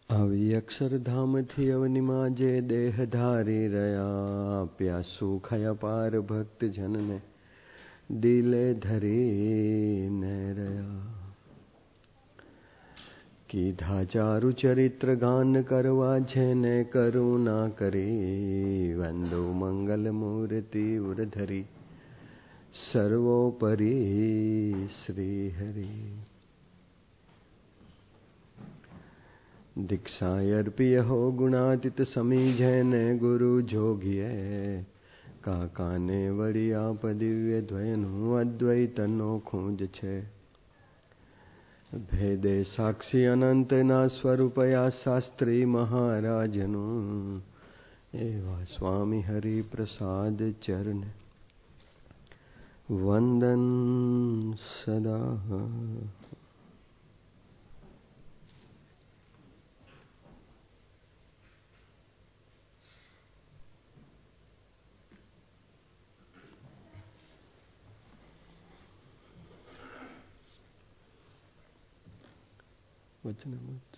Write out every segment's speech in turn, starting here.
આવી અક્ષરધામથી અવનિમાં જે દેહ ધારી રહ્યા, પ્યાસું ખયા પાર ભક્ત જનને દિલે ધરીને રહ્યા. કીધા ચારુ ચરિત્ર ગાન કરવા જેને કરુણા કરી, વંદો મંગલ મૂર્તિ ઉરધરી સર્વોપરી શ્રી હરિ. દીક્ષા અર્પિય હો ગુણાતીત સમી જેને ગુરુ જોગીએ, કાકાને વળી આપ દિવ્ય દ્વયનું અદ્વૈતનો ખૂંજ છે. ભેદે સાક્ષી અનંતના સ્વરૂપયા શાસ્ત્રી મહારાજનું, એવા સ્વામી હરિપ્રસાદ ચરણ વંદન સદા. વચનામૃત.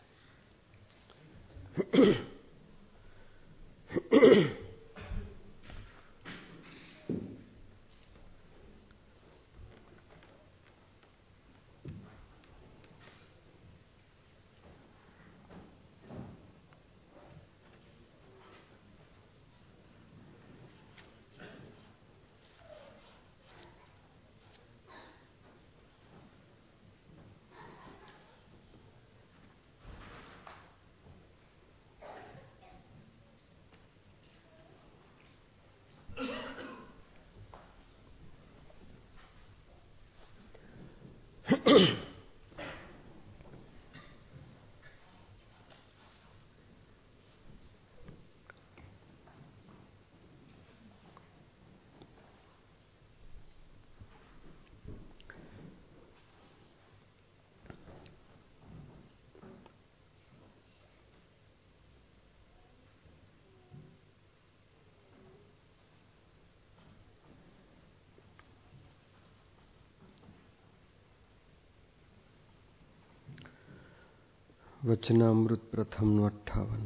વચનામૃત પ્રથમનું 58.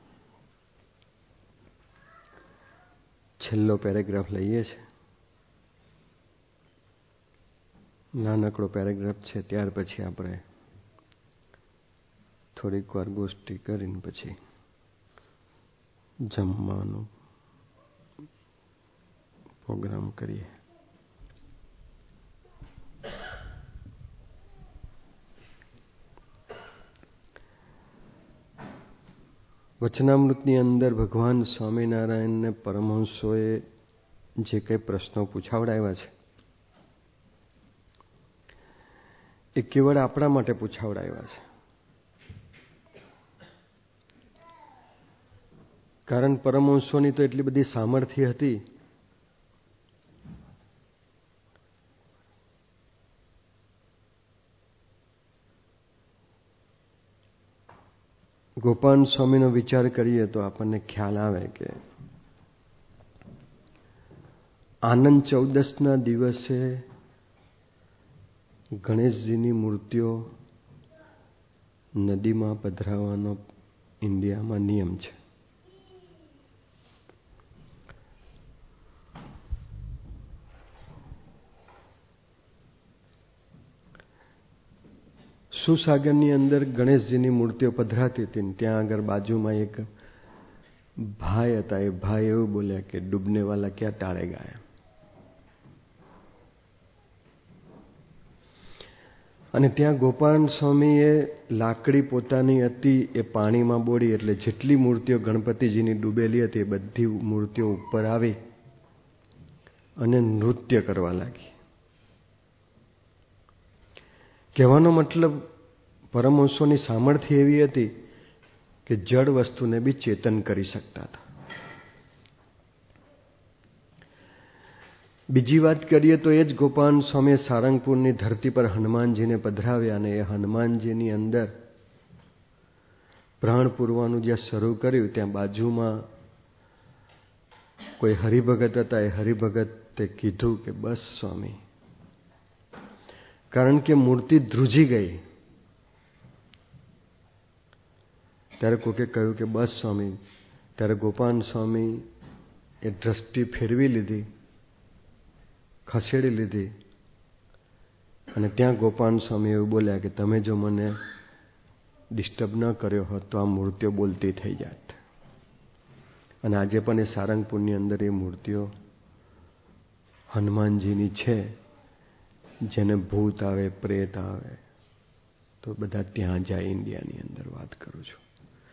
છેલ્લો પેરેગ્રાફ લઈએ છે. નાનકડો પેરેગ્રાફ છે. ત્યાર પછી આપણે થોડીક વાર ગોષ્ઠી કરીને પછી જમવાનો પ્રોગ્રામ કરીએ. વચનામૃતની અંદર ભગવાન સ્વામિનારાયણને પરમહંસોએ જે કંઈ પ્રશ્નો પૂછાવડાવ્યા છે એ કેવળ આપણા માટે પૂછાવડાવ્યા છે. કારણ પરમહંસોની તો એટલી બધી સામર્થ્ય હતી ગોપાલ સ્વામીનો વિચાર કરીએ તો આપણને ખ્યાલ આવે કે આનંદ ચૌદસના દિવસે ગણેશજીની મૂર્તિઓ નદીમાં પધરાવવાનો ઇન્ડિયામાં નિયમ છે. સુસાગરની અંદર ગણેશજીની મૂર્તિઓ પધરાતી હતી ને ત્યાં આગળ બાજુમાં એક ભાઈ હતા. એ ભાઈ એવું બોલ્યા કે ડૂબને વાલા ક્યાં ટાળે ગયા. અને ત્યાં ગોપાલ સ્વામીએ લાકડી પોતાની હતી એ પાણીમાં બોળી, એટલે જેટલી મૂર્તિઓ ગણપતિજીની ડૂબેલી હતી એ બધી મૂર્તિઓ ઉપર આવી અને નૃત્ય કરવા લાગી. કહેવાનો મતલબ પરમહંસોની સામર્થ્ય એવી હતી કે જડ વસ્તુને બી ચેતન કરી શકતા હતા. બીજી વાત કરીએ તો એ જ ગોપાલ સ્વામીએ સારંગપુરની ધરતી પર હનુમાનજીને પધરાવ્યા અને એ હનુમાનજીની અંદર પ્રાણ પૂરવાનું જ્યાં શરૂ કર્યું ત્યાં બાજુમાં કોઈ હરિભગત હતા. એ હરિભગતે કીધું કે બસ સ્વામી, કારણ કે મૂર્તિ ધ્રુજી ગઈ ત્યારે કોકે કહ્યું કે બસ સ્વામી. ત્યારે ગોપાલ સ્વામી એ દ્રષ્ટિ ફેરવી લીધી, ખસેડી લીધી, અને ત્યાં ગોપાલ સ્વામી એવું બોલ્યા કે તમે જો મને ડિસ્ટર્બ ન કર્યો હોત તો આ મૂર્તિઓ બોલતી થઈ જાત. અને આજે પણ એ સારંગપુરની અંદર એ મૂર્તિઓ હનુમાનજીની છે. જેને ભૂત આવે, પ્રેત આવે તો બધા ત્યાં જાય. ઇન્ડિયાની અંદર વાત કરું છું.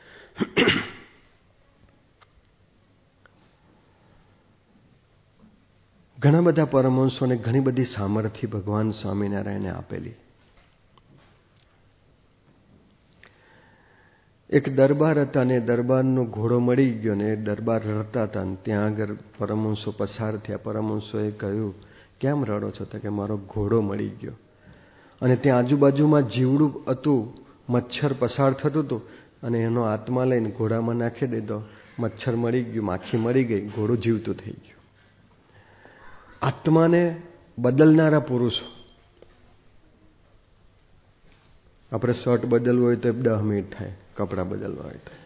ઘણા બધા પરમહંસોને ઘણી બધી સામર્થ્ય ભગવાન સ્વામિનારાયણે આપેલી. એક દરબાર હતા ને દરબારનો ઘોડો મળી ગયો ને એ દરબાર રડતા હતા ને ત્યાં આગળ પરમહંસો પસાર થયા. પરમહંસોએ કહ્યું કેમ રડો છો? તો કે મારો ઘોડો મળી ગયો. અને ત્યાં આજુબાજુમાં જીવડું હતું, મચ્છર પસાર થતું હતું અને એનો આત્મા લઈને ઘોડામાં નાખી દીધો. મચ્છર મળી ગયું, માખી મળી ગઈ, ઘોડું જીવતું થઈ ગયું. આત્માને બદલનારા પુરુષો. આપણે શર્ટ બદલવું હોય તો 10 મિનિટ થાય, કપડાં બદલવા હોય તો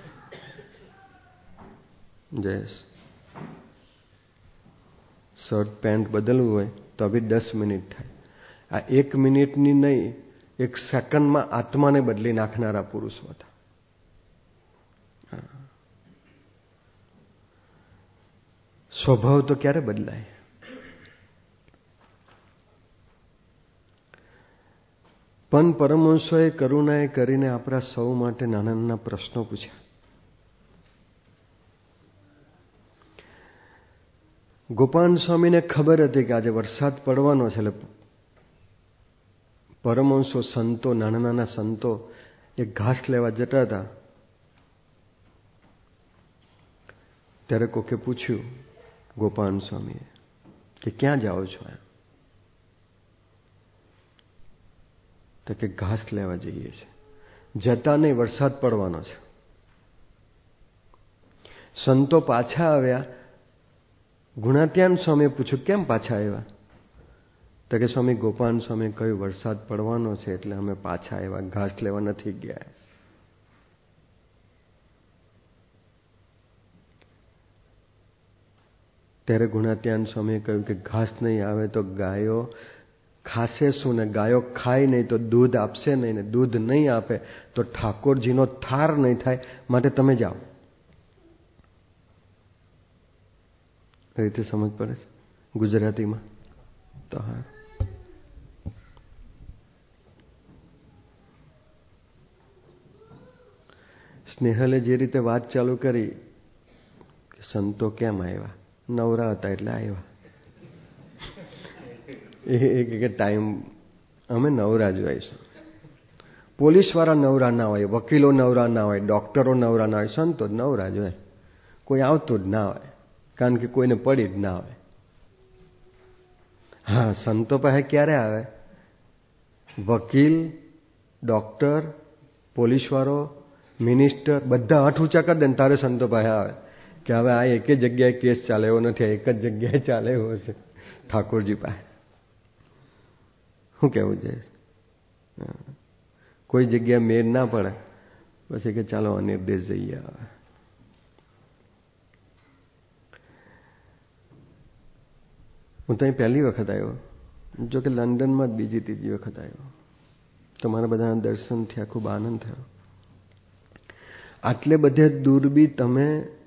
જયેશ શર્ટ પેન્ટ બદલવું હોય તો બી 10 મિનિટ થાય. આ 1 મિનિટની નહીં, 1 સેકન્ડમાં આત્માને બદલી નાખનારા પુરુષો હતા. સ્વભાવ તો ક્યારે બદલાય? પણ પરમહંસોએ કરુણાએ કરીને આપણા સૌ માટે નાના નાના પ્રશ્નો પૂછ્યા. ગોપાલ સ્વામીને ખબર હતી કે આજે વરસાદ પડવાનો છે, એટલે પરમહંસો સંતો, નાના નાના સંતો એ ઘાસ લેવા જતા હતા. ત્યારે કોકે પૂછ્યું ગોપાલ સ્વામીએ કે ક્યાં જાઓ છો? તો કે ઘાસ લેવા જઈએ છીએ. જતા નહીં, વરસાદ પડવાનો છે. સંતો પાછા આવ્યા. ગુણાત્યાન સ્વામીએ પૂછ્યું કેમ પાછા આવ્યા? તો કે સ્વામી ગોપાલ સ્વામીએ કહ્યું વરસાદ પડવાનો છે એટલે અમે પાછા આવ્યા, ઘાસ લેવા નથી ગયા. ત્યારે ગુણાત્યાન સ્વામીએ કહ્યું કે ઘાસ નહીં આવે તો ગાયો ખાશે શું? ને ગાયો ખાય નહીં તો દૂધ આપશે નહીં, ને દૂધ નહીં આપે તો ઠાકોરજીનો થાર નહીં થાય, માટે તમે જાઓ. એ રીતે સમજ પડે છે ગુજરાતીમાં તો? હા. સ્નેહલે જે રીતે વાત ચાલુ કરી કે સંતો કેમ આવ્યા? નવરા હતા એટલે આવ્યા. એ ટાઈમ અમે નવરા જ હોઈશું. પોલીસવાળા નવરા ના હોય, વકીલો નવરા ના હોય, ડોક્ટરો નવરા ના હોય, સંતો નવરા જ હોય. કોઈ આવતું જ ના હોય, કારણ કે કોઈને પડી જ ના હોય. હા, સંતો પાસે ક્યારે આવે? વકીલ, ડોક્ટર, પોલીસવાળો, મિનિસ્ટર બધા હાથ ઊંચા કરી દે ને તારે સંતો પાસે આવે કે હવે આ એક જ જગ્યાએ કેસ ચાલે એવો નથી, એક જ જગ્યાએ ચાલે એવો છે ઠાકોરજી પાસે. શું કહેવું છે? કોઈ જગ્યાએ મેળ ના પડે પછી કે ચાલો અનિર્દેશ જઈએ. આવે હું તો અહીં પહેલી વખત આવ્યો, જો કે લંડનમાં જ બીજી ત્રીજી વખત આવ્યો. તમારા બધાના દર્શન થયા, ખૂબ આનંદ થયો. આટલે બધે દૂર બી તમે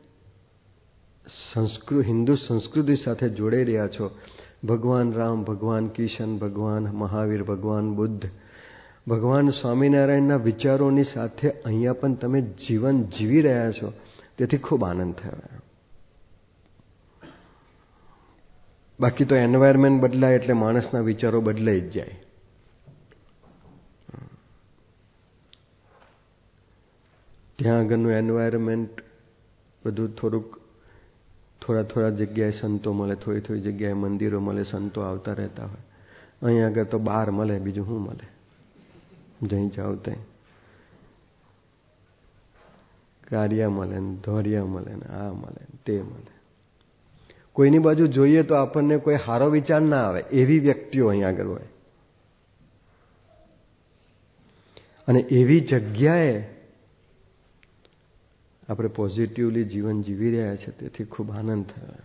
હિન્દુ સંસ્કૃતિ સાથે જોડાઈ રહ્યા છો. ભગવાન રામ, ભગવાન કિશન, ભગવાન મહાવીર, ભગવાન બુદ્ધ, ભગવાન સ્વામિનારાયણના વિચારોની સાથે અહીંયા પણ તમે જીવન જીવી રહ્યા છો, તેથી ખૂબ આનંદ થયો. બાકી તો એન્વાયરમેન્ટ બદલાય એટલે માણસના વિચારો બદલાઈ જ જાય. ત્યાં આગળનું એન્વાયરમેન્ટ બધું થોડા જગ્યાએ સંતો મળે, થોડી જગ્યાએ મંદિરો મળે, સંતો આવતા રહેતા હોય. અહીંયા આગળ તો બાર મળે, બીજું શું મળે? જઈ જાઓ ત્યાં કારિયા મળે ને ધોરિયા મળે ને આ મળે ને તે મળે. કોઈની બાજુ જોઈએ તો આપણને કોઈ સારો વિચાર ના આવે એવી વ્યક્તિઓ અહીં આગળ હોય. અને એવી જગ્યાએ આપણે પોઝિટિવલી જીવન જીવી રહ્યા છે, તેથી ખૂબ આનંદ થયો.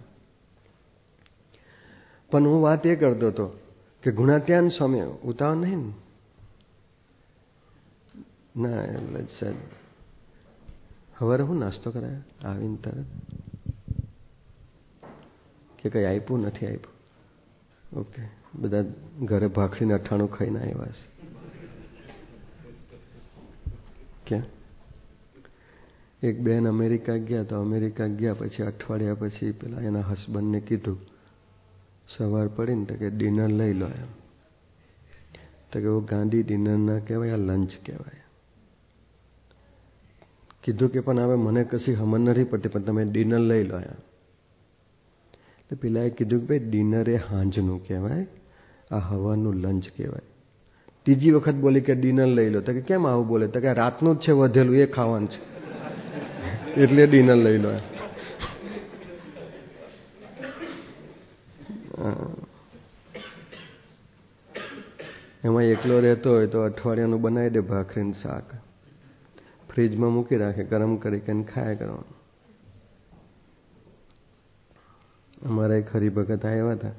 પણ હું વાત એ કરતો હતો કે ગુણાત્યાન સ્વામી ઉતાવળ નહીં ના, એટલે સાહેબ સવારે હું નાસ્તો કરાયો આવીને તરત કે કંઈ આપ્યું નથી આપ્યું? ઓકે, બધા ઘરે ભાખરીને 98 ખાઈને આવ્યા છે. ક્યાં એક બેન અમેરિકા ગયા, તો અમેરિકા ગયા પછી અઠવાડિયા પછી પેલા એના હસબન્ડને કીધું સવાર પડીને તો કે ડિનર લઈ લો એમ. તો કે ગાંધી ડિનર ના કહેવાય, આ લંચ કહેવાય. કીધું કે પણ હવે મને કશી સમજ નથી પડતી, પણ તમે ડિનર લઈ લો એમ. તો પેલાએ કીધું કે ભાઈ ડિનર એ સાંજનું કહેવાય, આ હવાનું લંચ કહેવાય. ત્રીજી વખત બોલી કે ડિનર લઈ લો. તો કે કેમ આવું બોલે? તો કે રાતનું જ છે વધેલું, એ ખાવાનું છે એટલે ડિનર લઈ લો. એમાં એકલો રહેતો હોય તો અઠવાડિયાનું બનાવી દે ભાખરીનું શાક, ફ્રીજમાં મૂકી રાખે, ગરમ કરી ખાયા કરવાનું. અમારા એક હરિભગત આવ્યા હતા,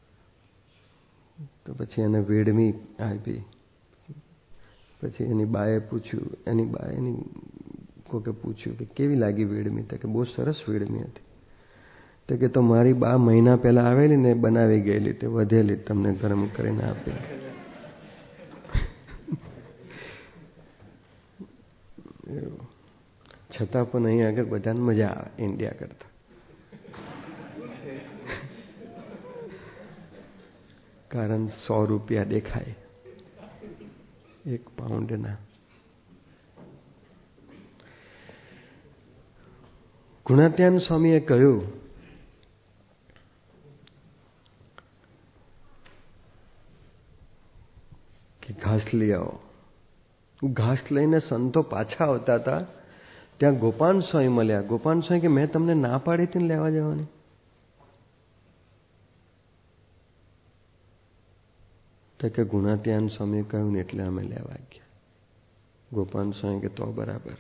તો પછી એને વેડમી આપી. પછી એની બાએ પૂછ્યું, એની કોકે પૂછ્યું કે કેવી લાગી વેડમી? તો કે બહુ સરસ વેડમી હતી. તો કે તો મારી બા મહિના પહેલા આવેલી ને બનાવી ગયેલી, તે વધેલી તમને ગરમ કરીને આપી. છતાં પણ અહીં આગળ બધાને મજા આવે ઇન્ડિયા કરતા. કારણ 100 રૂપિયા દેખાય 1 પાઉન્ડના. ગુણાત્યાન સ્વામીએ કહ્યું કે ઘાસ લઈ આવો. ઘાસ લઈને સંતો પાછા આવતા હતા, ત્યાં ગોપાલ સ્વામી મળ્યા. ગોપાલ સ્વામી કે મેં તમને ના પાડી હતી ને લેવા જવાની? તો કે ગુણાત્યાન સ્વામીએ કહ્યું ને એટલે અમે લેવા ગયા. ગોપાલ સ્વામી કે તો બરાબર.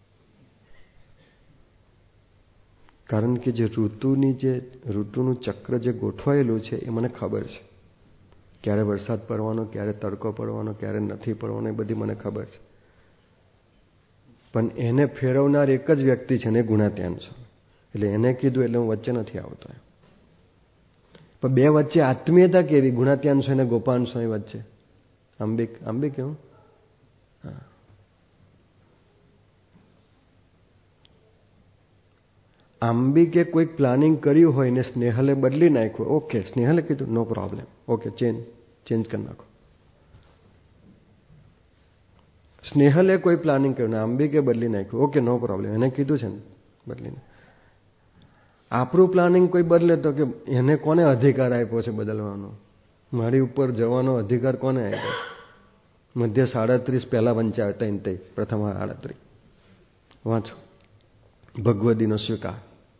કારણ કે જે ઋતુનું ચક્ર જે ગોઠવાયેલું છે એ મને ખબર છે. ક્યારે વરસાદ પડવાનો, ક્યારે તડકો પડવાનો, ક્યારે નથી પડવાનો, એ બધી મને ખબર છે. પણ એને ફેરવનાર એક જ વ્યક્તિ છે ને, ગુણાત્યાન સ્વામી. એટલે એને કીધું એટલે હું વચ્ચે નથી આવતો. પણ બે વચ્ચે આત્મીયતા કેવી? ગુણાત્યાન સ્વામી અને ગોપાલ સ્વામી વચ્ચે આંબિક કેવું? હા, આંબિકે કોઈક પ્લાનિંગ કર્યું હોય ને સ્નેહલે બદલી નાખ્યું. ઓકે, સ્નેહલે કીધું નો પ્રોબ્લેમ, ઓકે ચેન્જ કરી નાખો. સ્નેહલે કોઈ પ્લાનિંગ કર્યું ને આંબિકે બદલી નાખ્યું. ઓકે, નો પ્રોબ્લેમ, એને કીધું છે ને બદલીને. આપણું પ્લાનિંગ કોઈ બદલે તો કે એને કોને અધિકાર આપ્યો છે બદલવાનો? મારી ઉપર જવાનો અધિકાર કોને આપ્યો? મધ્ય 37 પહેલા વંચાવે, તઈ પ્રથમ 38 વાંચો. ભગવદીનો સ્વીકાર.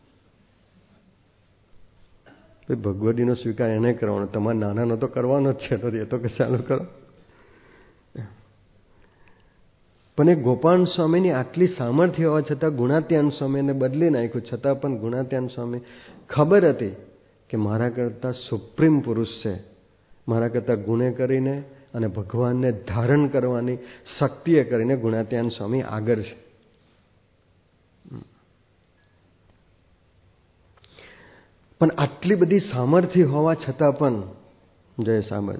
ભગવદીનો સ્વીકાર એને કરવાનો, તમારા નાનાનો તો કરવાનો જ છે, એ તો કે ચાલુ કરો. પણ એ ગોપાલ સ્વામીની આટલી સામર્થ્ય હોવા છતાં ગુણાત્યાન સ્વામીને બદલી નાખ્યું. છતાં પણ ગુણાત્યાન સ્વામી ખબર હતી કે મારા કરતાં સુપ્રીમ પુરુષ છે, મારા કરતાં ગુણે કરીને અને ભગવાનને ધારણ કરવાની શક્તિએ કરીને ગુણાત્યાન સ્વામી આગળ છે. પણ આટલી બધી સામર્થ્ય હોવા છતાં પણ જય સાંભળ,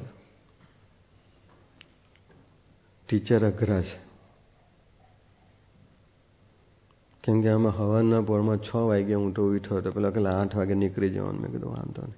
ટીચર અઘરા છે. કેમ કે આમાં હવાના પોળમાં 6 વાગે હું તો ઉઠ્યો હતો. પેલા 8 વાગે નીકળી જવાનું. મેં કીધું વાંધો નહીં.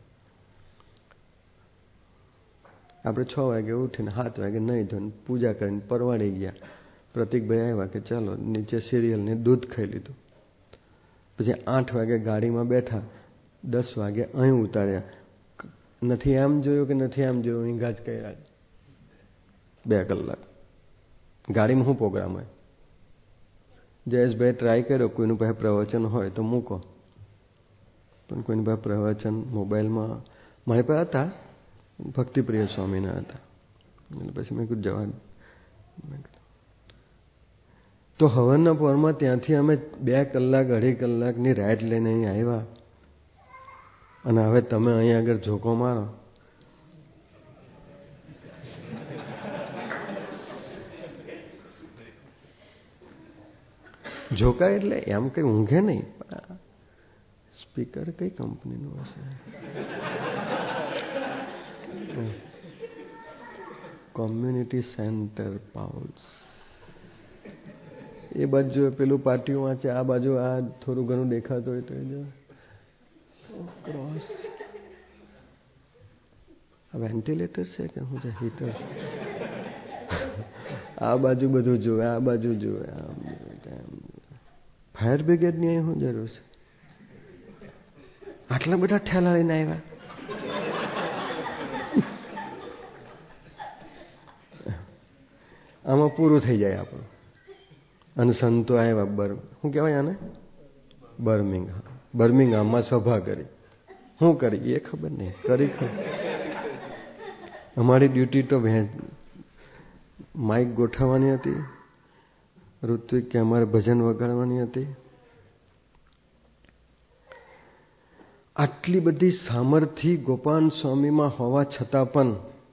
આપણે 6 વાગે ઉઠીને 7 વાગે નહીં ધોઈને પૂજા કરીને પરવાડી ગયા. પ્રતિકભાઈ આવ્યા કે ચાલો નીચે સિરિયલને દૂધ ખાઈ લીધું. પછી 8 વાગે ગાડીમાં બેઠા, 10 વાગે અહીં ઉતાર્યા. નથી આમ જોયું કે નથી આમ જોયું, હિંગા જ કર્યા 2 કલાક. ગાડીમાં શું પ્રોગ્રામ હોય? જયેશભાઈ ટ્રાય કર્યો, કોઈનું પાસે પ્રવચન હોય તો મૂકો, પણ કોઈની પાસે પ્રવચન મોબાઈલમાં મારી પાસે હતા, ભક્તિપ્રિય સ્વામીના હતા. એટલે પછી મેં કીધું જવા. તો હવનના પોરમાં ત્યાંથી અમે 2 કલાક 2.5 કલાકની રાઈડ લઈને અહીં આવ્યા, અને હવે તમે અહીં આગળ ઝોકો મારો. ઝોકા એટલે એમ કઈ ઊંઘે નહીં. સ્પીકર કઈ કંપનીનું હશે? Community centre પાઉલ્સ. એ બાજુ પેલું પાટિયું વાંચે, આ બાજુ આ થોડું ઘણું દેખાતું હોય તો એ જો ક્રોસ. વેન્ટિલેટર છે કે શું છે? હીટર છે. આ બાજુ બધું જોવે, આ બાજુ જોવે. ફાયર બ્રિગેડની અહીં શું જરૂર છે? આટલા બધા ઠેલા લઈને આવ્યા. આમાં પૂરું થઈ જાય આપણું. અને સંતો આવ્યા. શું કહેવાય આને? બર્મિંગહામમાં સભા કરી. શું કરી એ ખબર નહીં, કરી ખબર. અમારી ડ્યુટી તો માઇક ગોઠવવાની હતી, ઋત્વિક કે અમારે ભજન વગાડવાની હતી. આટલી બધી સામર્થ્ય ગોપાલ સ્વામીમાં હોવા છતાં પણ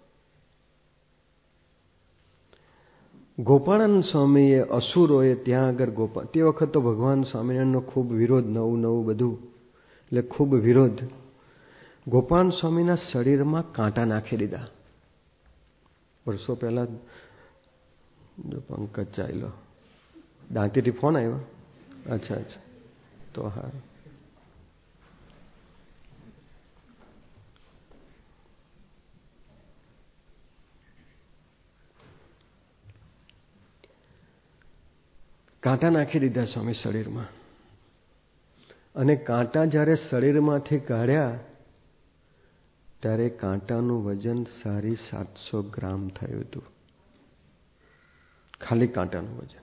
ગોપાળાનંદ સ્વામીએ અસુરોએ ત્યાં આગળ તે વખત તો ભગવાન સ્વામિનારાયણનો ખૂબ વિરોધ, નવું બધું, એટલે ખૂબ વિરોધ. ગોપાલ સ્વામીના શરીરમાં કાંટા નાખી દીધા. વર્ષો પહેલા જો પંકજ ચાલ્યો, દાંતીથી ફોન આવ્યો. અચ્છા તો હા. કાંટા નાખી દીધા સ્વામી શરીરમાં. અને કાંટા જ્યારે શરીરમાંથી કાઢ્યા ત્યારે કાંટાનું વજન 750 ગ્રામ થયું હતું. ખાલી કાંટાનું વજન.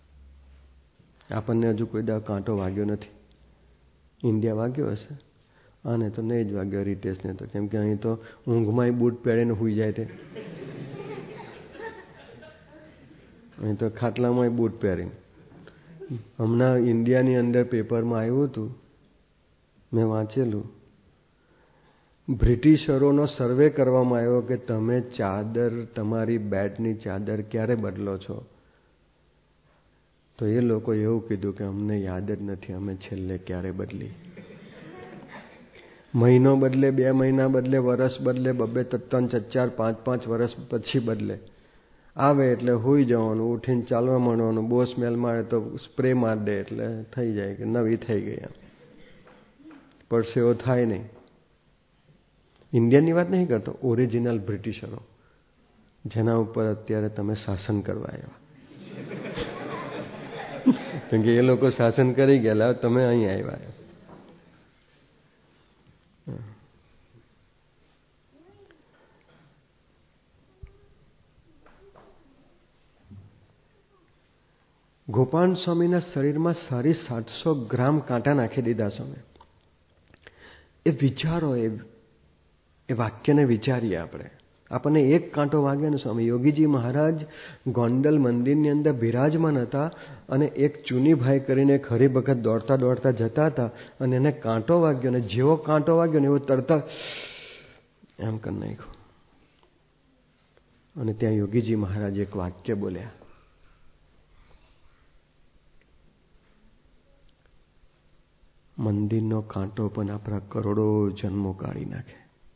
આપણને હજુ કોઈ દા કાંટો વાગ્યો નથી. ઇન્ડિયા વાગ્યો હશે, આને તો નહીં જ વાગ્યો, રીતેશને તો. કેમ કે અહીં તો ઊંઘમાંય બૂટ પહેરીને સૂઈ જાય તે. અહીં તો ખાટલામાંય બૂટ પહેરીને. હમણાં ઇન્ડિયાની અંદર પેપરમાં આવ્યું હતું, મેં વાંચેલું. બ્રિટિશરોનો સર્વે કરવામાં આવ્યો કે તમે ચાદર, તમારી બેડની ચાદર ક્યારે બદલો છો? તો એ લોકો એવું કીધું કે અમને યાદ જ નથી અમે છેલ્લે ક્યારે બદલી. મહિનો બદલે, 2 મહિના બદલે, વર્ષ બદલે, 2-3, 4, 5 વર્ષ પછી બદલે. આવે એટલે હોઈ જવાનું, ઉઠીને ચાલવા માંડવાનું. બહુ સ્મેલ મારે તો સ્પ્રે મારી દે એટલે થઈ જાય કે નવી થઈ ગઈ. એમ પરસેવો થાય નહીં. ઇન્ડિયનની વાત નહીં કરતો, ઓરિજિનલ બ્રિટિશરો, જેના ઉપર અત્યારે તમે શાસન કરવા આવ્યા. કેમ કે એ લોકો શાસન કરી ગયેલા, તમે અહીં આવ્યા. ગોપાલ સ્વામીના શરીરમાં 750 ગ્રામ કાંટા નાખી દીધા સ્વામી. એ વિચારો, એ વાક્યને વિચારીએ આપણે. આપણને એક કાંટો વાગે ને સ્વામી. યોગીજી મહારાજ ગોંડલ મંદિરની અંદર બિરાજમાન હતા અને એક ચુનીભાઈ કરીને એક હરિભગત દોડતા દોડતા જતા હતા અને એને કાંટો વાગ્યો, ને જેવો કાંટો વાગ્યો ને એવો તરતા એમ કરી નાખ્યો. અને ત્યાં યોગીજી મહારાજ એક વાક્ય બોલ્યા, મંદિરનો કાંટો પણ આપણા કરોડો જન્મો કાઢી નાખે.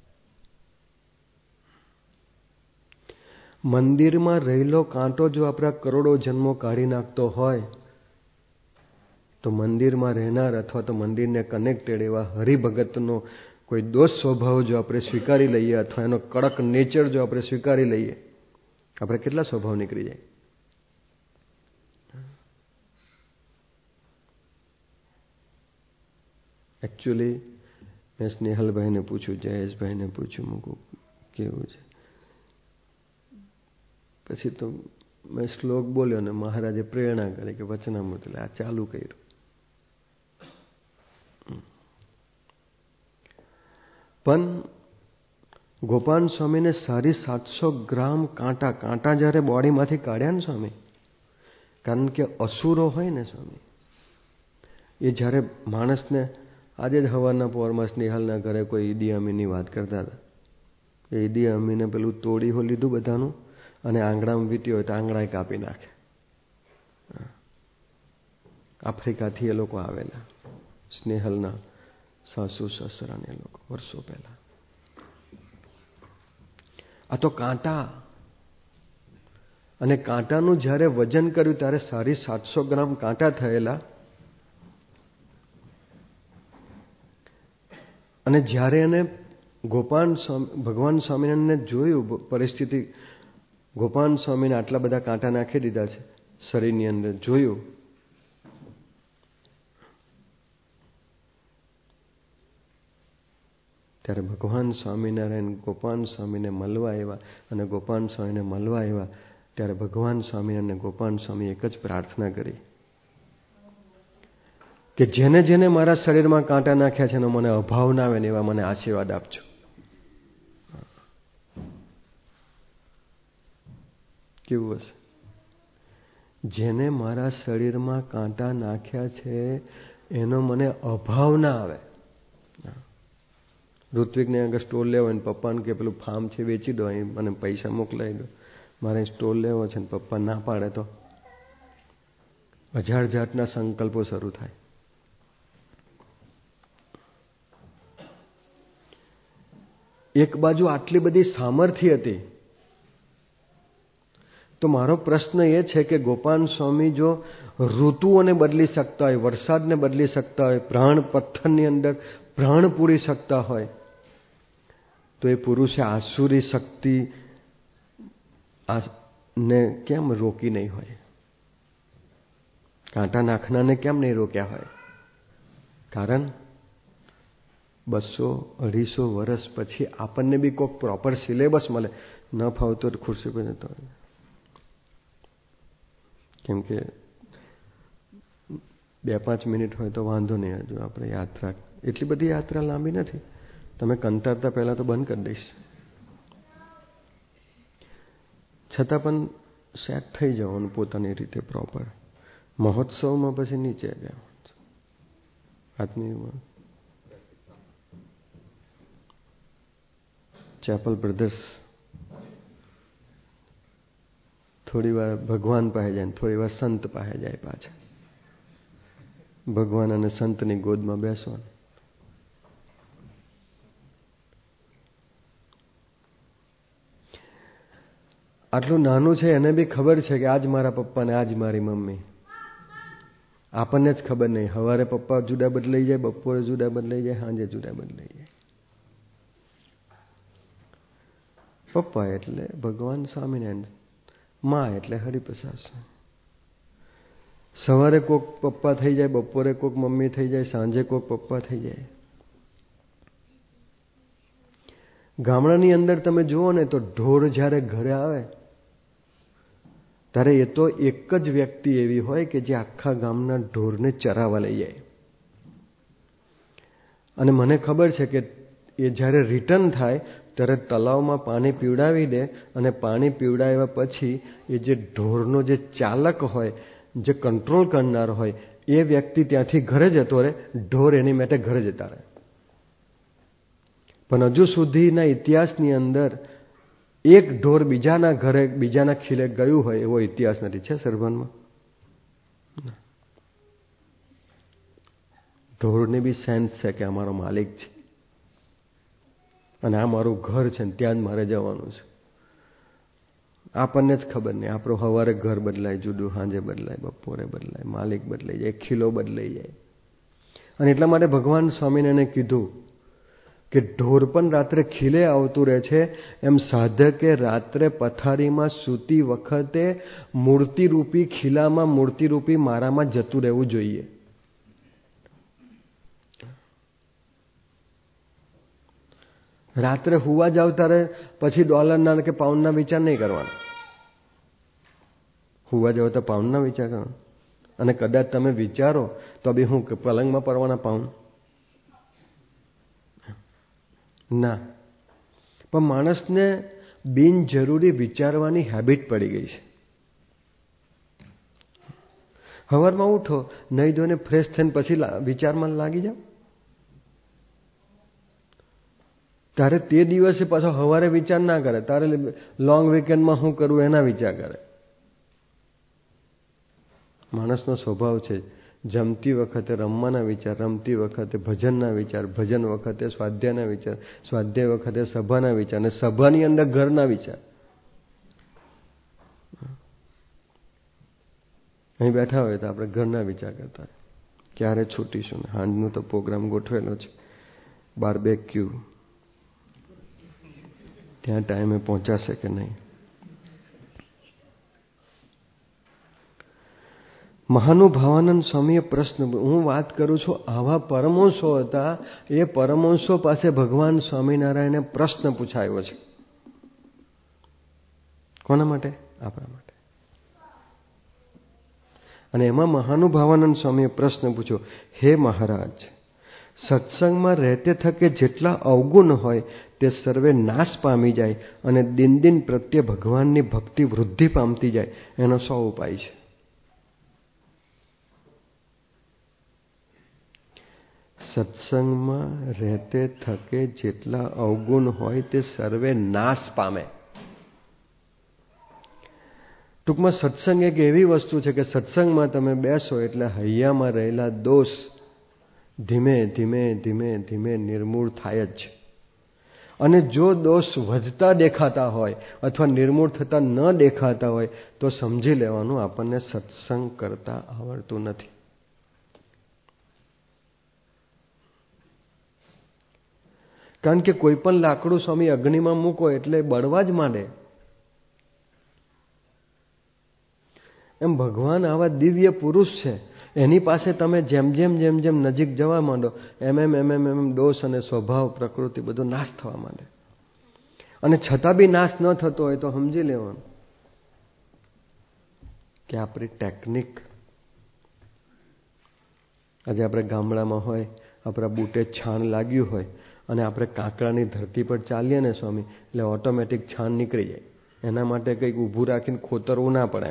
મંદિરમાં રહેલો કાંટો જો આપણા કરોડો જન્મો કાઢી નાખતો હોય તો મંદિરમાં રહેનાર અથવા તો મંદિરને કનેક્ટેડ એવા હરિભગતનો કોઈ દોષ સ્વભાવ જો આપણે સ્વીકારી લઈએ અથવા એનો કડક નેચર જો આપણે સ્વીકારી લઈએ, આપણે કેટલા સ્વભાવ નીકળી જાય. એકચ્યુઅલી મેં સ્નેહલભાઈને પૂછ્યું, જયેશભાઈને પૂછ્યું, મૂકું કેવું છે. પછી તો મેં શ્લોક બોલ્યો ને મહારાજે પ્રેરણા કરી કે વચનામૃત, એટલે આ ચાલુ કર્યું. પણ ગોપાલ સ્વામીને 750 ગ્રામ કાંટા જ્યારે બોડીમાંથી કાઢ્યા ને સ્વામી, કારણ કે અસુરો હોય ને સ્વામી, એ જ્યારે માણસને, આજે જ હવારના પોરમાં સ્નેહાલના ઘરે કોઈ ઈદી અમીનની વાત કરતા હતા. એ ઈદી અમીને પેલું તોડી લીધું બધાનું, અને આંગળામાં વીંટ્યો હોય તો આંગળા કાપી નાખે. આફ્રિકાથી એ લોકો આવેલા, સ્નેહલના સાસુ સસરાને એ લોકો વર્ષો પહેલા. આ તો કાંટા, અને કાંટાનું જ્યારે વજન કર્યું ત્યારે 750 ગ્રામ કાંટા થયેલા. અને જ્યારે એને ભગવાન સ્વામિનારાયણને જોયું પરિસ્થિતિ, ગોપાલ સ્વામીને આટલા બધા કાંટા નાખી દીધા છે શરીરની અંદર, જોયું ત્યારે ભગવાન સ્વામિનારાયણ ગોપાલ સ્વામીને મળવા આવ્યા. અને ગોપાલ સ્વામીને મળવા આવ્યા ત્યારે ભગવાન સ્વામિનારાયણ ગોપાલ સ્વામી એક જ પ્રાર્થના કરી કે જેને જેને મારા શરીરમાં કાંટા નાખ્યા છે એનો મને અભાવ ના આવે ને એવા મને આશીર્વાદ આપજો. કેવું હશે? જેને મારા શરીરમાં કાંટા નાખ્યા છે એનો મને અભાવ ના આવે. ઋત્વિકને આગળ સ્ટોલ લેવો હોય ને પપ્પાને કે પેલું ફાર્મ છે વેચી દો, અહીં મને પૈસા મોકલાવી દો, મારે સ્ટોલ લેવો છે ને પપ્પા ના પાડે તો 1000 જાતના સંકલ્પો શરૂ થાય. એક બાજુ આટલી બધી સામર્થ્ય હતી, તો મારો પ્રશ્ન એ છે કે ગોપાલ સ્વામી જો ઋતુઓને બદલી શકતા હોય, વરસાદને બદલી શકતા હોય, પ્રાણ પથ્થરની અંદર પ્રાણ પૂરી શકતા હોય, તો એ પુરુષે આસુરી શક્તિ ને કેમ રોકી નહીં હોય? કાંટા નાખનારને કેમ નહીં રોક્યા હોય? કારણ 200-250 વર્ષ પછી આપણને બી કોઈક પ્રોપર સિલેબસ મળે. ન ફાવતો ખુરશી પર જતો હોય. કેમ કે 2-5 મિનિટ હોય તો વાંધો નહીં. હજુ આપણે યાત્રા, એટલી બધી યાત્રા લાંબી નથી. તમે કંટાળતા પહેલાં તો બંધ કરી દઈશ. છતાં પણ સેટ થઈ જવાનું પોતાની રીતે પ્રોપર. મહોત્સવમાં પછી નીચે ગયા આદમી ચેપલ બ્રધર્સ થોડી વાર ભગવાન પાસે જાય, થોડી વાર સંત પાસે જાય. પાછા ભગવાન અને સંતની ગોદમાં બેસવાનું. આટલું નાનું છે એને બી ખબર છે કે આજ મારા પપ્પા ને આજ મારી મમ્મી. આપણને જ ખબર નહીં. સવારે પપ્પા જુદા બદલાઈ જાય, બપોરે જુદા બદલાઈ જાય, સાંજે જુદા બદલાઈ જાય. પપ્પા એટલે ભગવાન સ્વામિનારાયણ, માં એટલે હરિપ્રસાદ. સવારે કોક પપ્પા થઈ જાય, બપોરે કોક મમ્મી થઈ જાય, સાંજે કોક પપ્પા થઈ જાય. ગામડાની અંદર તમે જુઓ ને તો ઢોર જ્યારે ઘરે આવે ત્યારે એ તો એક જ વ્યક્તિ એવી હોય કે જે આખા ગામના ઢોરને ચરાવવા લઈ જાય. અને મને ખબર છે કે એ જ્યારે રિટર્ન થાય ત્યારે તલાવમાં પાણી પીવડાવી દે, અને પાણી પીવડાવ્યા પછી એ જે ઢોરનો જે ચાલક હોય, જે કંટ્રોલ કરનાર હોય, એ વ્યક્તિ ત્યાંથી ઘરે જતો રહે, ઢોર એની માટે ઘરે જતા રહે. પણ હજુ સુધીના ઇતિહાસની અંદર એક ઢોર બીજાના ઘરે, બીજાના ખીલે ગયું હોય એવો ઇતિહાસ નથી. છે સરભનમાં? ઢોરને બી સેન્સ છે કે અમારો માલિક છે અને આ મારું ઘર છે ને ત્યાં જ મારે જવાનું છે. આપણને જ ખબર નહીં. આપણું સવારે ઘર બદલાય, જુદું સાંજે બદલાય, બપોરે બદલાય, માલિક બદલાઈ જાય, ખીલો બદલાઈ જાય. અને એટલા માટે ભગવાન સ્વામિનારાયણે કીધું કે ઢોર પણ રાત્રે ખીલે આવતું રહે છે, એમ સાધકે રાત્રે પથારીમાં સૂતી વખતે મૂર્તિરૂપી ખીલામાં, મૂર્તિરૂપી મારામાં જતું રહેવું જોઈએ. રાત્રે હુવા જાવ ત્યારે પછી ડોલરના કે પાઉન્ડના વિચાર નહીં કરવાના. હુવા જાવ તો પાઉન્ડના વિચાર કરવાના. અને કદાચ તમે વિચારો તો બી હું પલંગમાં પડવાના પાઉન્ડ ના. પણ માણસને બિનજરૂરી વિચારવાની હેબિટ પડી ગઈ છે. સવારમાં ઉઠો, નહીં ધોઈને ફ્રેશ થઈને પછી વિચારમાં લાગી જાઓ. તારે તે દિવસે પાછો સવારે વિચાર ના કરે, તારે લોંગ વીકેન્ડમાં શું કરવું એના વિચાર કરે. માણસનો સ્વભાવ છે જમતી વખતે રમવાના વિચાર, રમતી વખતે ભજનના વિચાર, ભજન વખતે સ્વાધ્યાયના વિચાર, સ્વાધ્યાય વખતે સભાના વિચાર, અને સભાની અંદર ઘરના વિચાર. અહીં બેઠા હોય તો આપણે ઘરના વિચાર કરતા હોય, ક્યારે છૂટીશું. હાંજનો તો પ્રોગ્રામ ગોઠવેલો છે, બાર્બેક્યુ, ત્યાં ટાઈમે પહોંચાશે કે નહીં. મહાનુભાવાનંદ સ્વામીએ પ્રશ્ન, હું વાત કરું છું આવા પરમહંસો હતા, એ પરમહંસો પાસે ભગવાન સ્વામિનારાયણે પ્રશ્ન પૂછાયો છે. કોના માટે? આપણા માટે. અને એમાં મહાનુભાવાનંદ સ્વામીએ પ્રશ્ન પૂછ્યો, હે મહારાજ, સત્સંગમાં રહેતે થકે જેટલા અવગુણ હોય તે સર્વે નાશ પામી જાય અને દિન દિન પ્રત્યે ભગવાનની ભક્તિ વૃદ્ધિ પામતી જાય, એનો શો ઉપાય છે? સત્સંગમાં રહેતે થકે જેટલા અવગુણ હોય તે સર્વે નાશ પામે. ટૂંકમાં સત્સંગ એક એવી વસ્તુ છે કે સત્સંગમાં તમે બેસો એટલે હૈયામાં રહેલા દોષ ધીમે ધીમે ધીમે ધીમે નિર્મૂળ થાય જ છે. અને જો દોષ વધતા દેખાતા હોય અથવા નિર્મૂળ થતા ન દેખાતા હોય તો સમજી લેવાનું આપણને સત્સંગ કરતા આવડતું નથી. કારણ કે કોઈ પણ લાકડું સ્વામી અગ્નિમાં મૂકો એટલે બળવા જ માંડે. એમ ભગવાન આવા દિવ્ય પુરુષ છે, એની પાસે તમે જેમ જેમ જેમ જેમ નજીક જવા માંડો એમ એમ એમ એમ એમ દોષ અને સ્વભાવ પ્રકૃતિ બધું નાશ થવા માંડે. અને છતાં બી નાશ ન થતો હોય તો સમજી લેવાનું કે આપણી ટેકનિક. આજે આપણે ગામડામાં હોય, આપણા બૂટે છાણ લાગ્યું હોય અને આપણે કાંકરાની ધરતી પર ચાલીએ ને સ્વામી, એટલે ઓટોમેટિક છાણ નીકળી જાય. એના માટે કંઈક ઊભું રાખીને ખોતરવું ના પડે,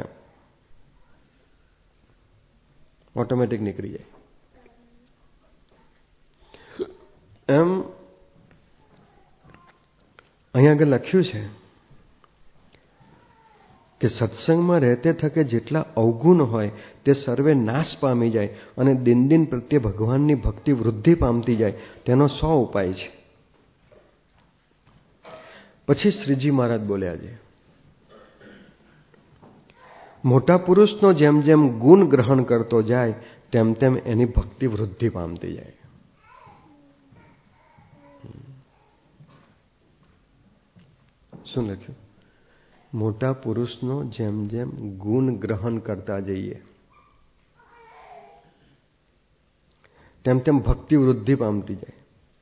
ઓટોમેટિક નીકળી જાય. એમ અહીંયા આગળ લખ્યું છે કે સત્સંગમાં રહેતે થકે જેટલા અવગુણ હોય તે સર્વે નાશ પામી જાય અને દિન દિન પ્રત્યે ભગવાનની ભક્તિ વૃદ્ધિ પામતી જાય, તેનો શો ઉપાય છે? પછી શ્રીજી મહારાજ બોલ્યા છે, મોટા પુરુષનો જેમ જેમ ગુણ ગ્રહણ કરતો જાય તેમ તેમ એની ભક્તિ વૃદ્ધિ પામતી જાય. શું લખ્યું? મોટા પુરુષનો જેમ જેમ ગુણ ગ્રહણ કરતા જઈએ તેમ તેમ ભક્તિ વૃદ્ધિ પામતી જાય.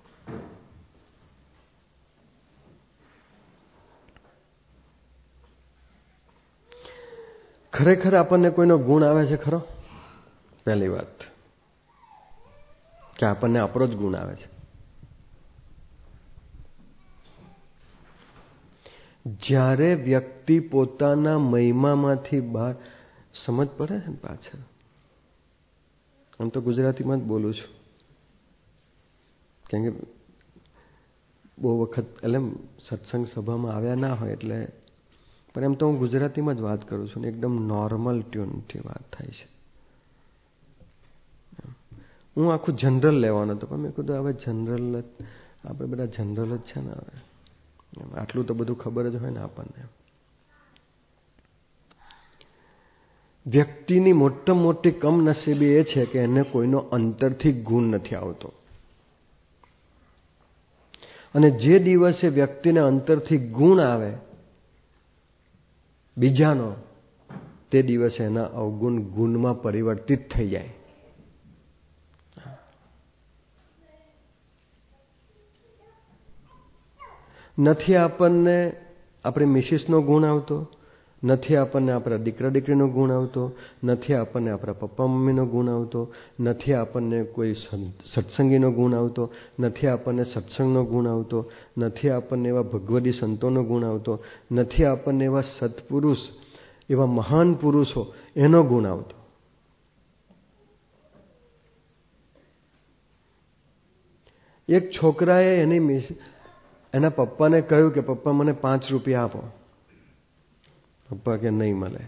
ખરેખર આપણને કોઈનો ગુણ આવે છે ખરો? પહેલી વાત કે આપણને આપણો જ ગુણ આવે છે. જ્યારે વ્યક્તિ પોતાના મહિમામાંથી બહાર, સમજ પડે છે ને પાછળ, આમ તો ગુજરાતીમાં જ બોલું છું કેમ કે બહુ વખત એટલે સત્સંગ સભામાં આવ્યા ના હોય એટલે, પણ એમ તો હું ગુજરાતીમાં જ વાત કરું છું ને એકદમ નોર્મલ ટ્યુનથી વાત થાય છે. હું આખું જનરલ લેવાનો હતો પણ મેં કીધું હવે જનરલ આપણે બધા જનરલ જ છે ને, હવે આટલું તો બધું ખબર જ હોય ને આપણને. વ્યક્તિની મોટામાં મોટી કમનસીબી એ છે કે એને કોઈનો અંતરથી ગુણ નથી આવતો. અને જે દિવસે વ્યક્તિને અંતરથી ગુણ આવે બીજાનો, તે દિવસે એના અવગુણ ગુણમાં પરિવર્તિત થઈ જાય. નથી આપણને આપણી મિસિસનો ગુણ આવતો, નથી આપણને આપણા દીકરા દીકરીનો ગુણ આવતો, નથી આપણને આપણા પપ્પા મમ્મીનો ગુણ આવતો, નથી આપણને કોઈ સત્સંગીનો ગુણ આવતો, નથી આપણને સત્સંગનો ગુણ આવતો, નથી આપણને એવા ભગવદી સંતોનો ગુણ આવતો, નથી આપણને એવા સત્પુરુષ, એવા મહાન પુરુષો એનો ગુણ આવતો. એક છોકરાએ એના પપ્પાને કહ્યું કે પપ્પા મને 5 રૂપિયા આપો. પપ્પા કે નહીં મળે.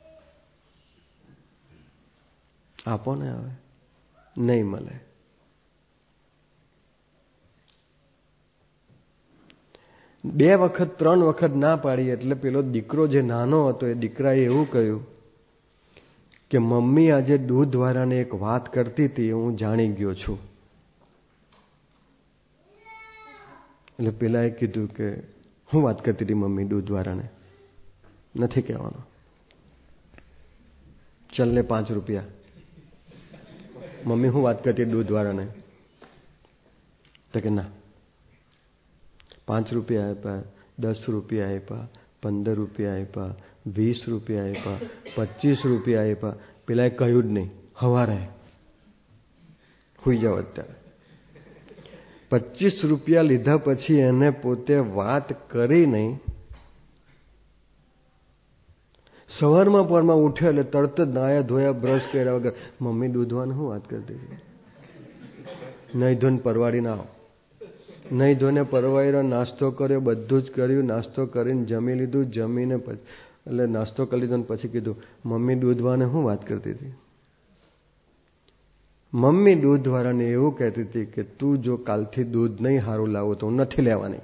આપો ને, હવે નહીં મળે. બે વખત 3 વખત ના પાડી એટલે પેલો દીકરો જે નાનો હતો એ દીકરાએ એવું કહ્યું કે મમ્મી આજે દૂધવાળાને એક વાત કરતી હતી, હું જાણી ગયો છું. એટલે પેલાએ કીધું કે હું વાત કરતી હતી મમ્મી દૂધવાળાને? નથી કહેવાનો. ચલ ને 5 રૂપિયા. મમ્મી હું વાત કરતી દૂધવાળાને? તો કે ના. 5 રૂપિયા આપ્યા, 10 રૂપિયા આપ્યા, 15 રૂપિયા આપ્યા, 20 રૂપિયા આપ્યા, 25 રૂપિયા આપ્યા. પેલાએ કહ્યું જ નહીં. હવારે હુઈ જાવ અત્યારે. 25 રૂપિયા લીધા પછી એને પોતે વાત કરી નહીં. સવારમાં પરમાં ઉઠ્યો એટલે તરત જ નાયા ધોયા બ્રશ કર્યા વગર મમ્મી દૂધવાને શું વાત કરતી હતી? નહીં ધોઈને પરવાડી ના આવો. નહીં ધોઈને પરવાડ્યો, નાસ્તો કર્યો, બધું જ કર્યું. નાસ્તો કરીને જમી લીધું. જમીને પછી એટલે નાસ્તો કરી લીધો પછી કીધું મમ્મી દૂધવાને શું વાત કરતી હતી? મમ્મી દૂધવાળાને એવું કહેતી હતી કે તું જો કાલથી દૂધ નહીં સારું લાવો તો હું નથી લેવાની.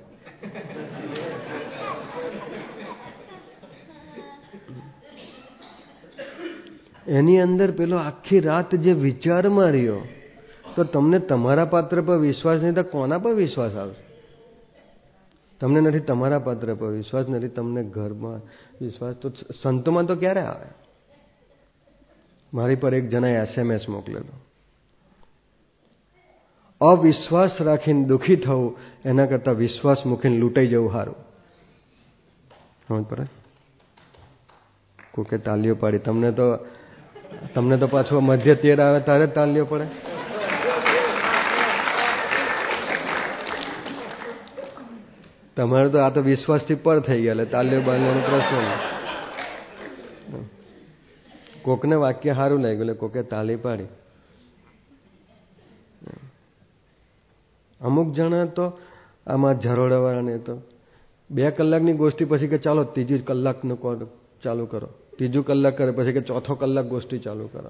એની અંદર પેલો આખી રાત જે વિચારમાં રહ્યો, તો તમને તમારા પાત્ર પર વિશ્વાસ નહીં તો કોના પર વિશ્વાસ આવશે? તમને નથી તમારા પાત્ર પર વિશ્વાસ, નથી તમને ઘરમાં વિશ્વાસ, તો સંતોમાં તો ક્યારે આવે? મારી પર એક જણાએ SMS મોકલેલો, અવિશ્વાસ રાખીને દુઃખી થવું એના કરતાં વિશ્વાસ મૂકીને લૂંટાઈ જવું સારું. સમજ પડે? કોકે તાલીઓ પાડી. તમને તો પાછો મધ્ય તેર આવે ત્યારે તાલીઓ પડે. તમારે તો આ તો વિશ્વાસથી પર થઈ ગયા એટલે તાલીઓ બાલીઓનો પ્રશ્ન નહીં. કોકને વાક્ય સારું લાગ્યું એટલે કોકે તાલી પાડી. અમુક જણા તો આમાં ઝરોડાવાળાને તો 2 કલાકની ગોષ્ઠી પછી કે ચાલો ત્રીજી કલાકનું ચાલુ કરો. ત્રીજું કલાક કરે પછી કે ચોથો કલાક ગોષ્ઠી ચાલુ કરો.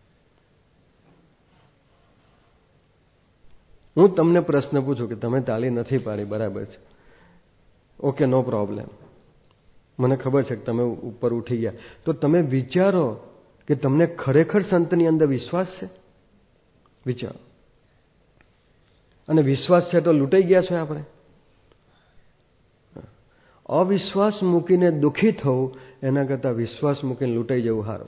હું તમને પ્રશ્ન પૂછું કે તમે તાલી નથી પાડી, બરાબર છે, ઓકે, નો પ્રોબ્લેમ, મને ખબર છે કે તમે ઉપર ઉઠી ગયા, તો તમે વિચારો કે તમને ખરેખર સંતની અંદર વિશ્વાસ છે? વિચારો. અને વિશ્વાસ છે તો લૂંટાઈ ગયા છો આપણે. અવિશ્વાસ મૂકીને દુઃખી થવું એના કરતાં વિશ્વાસ મૂકીને લૂંટાઈ જવું સારું.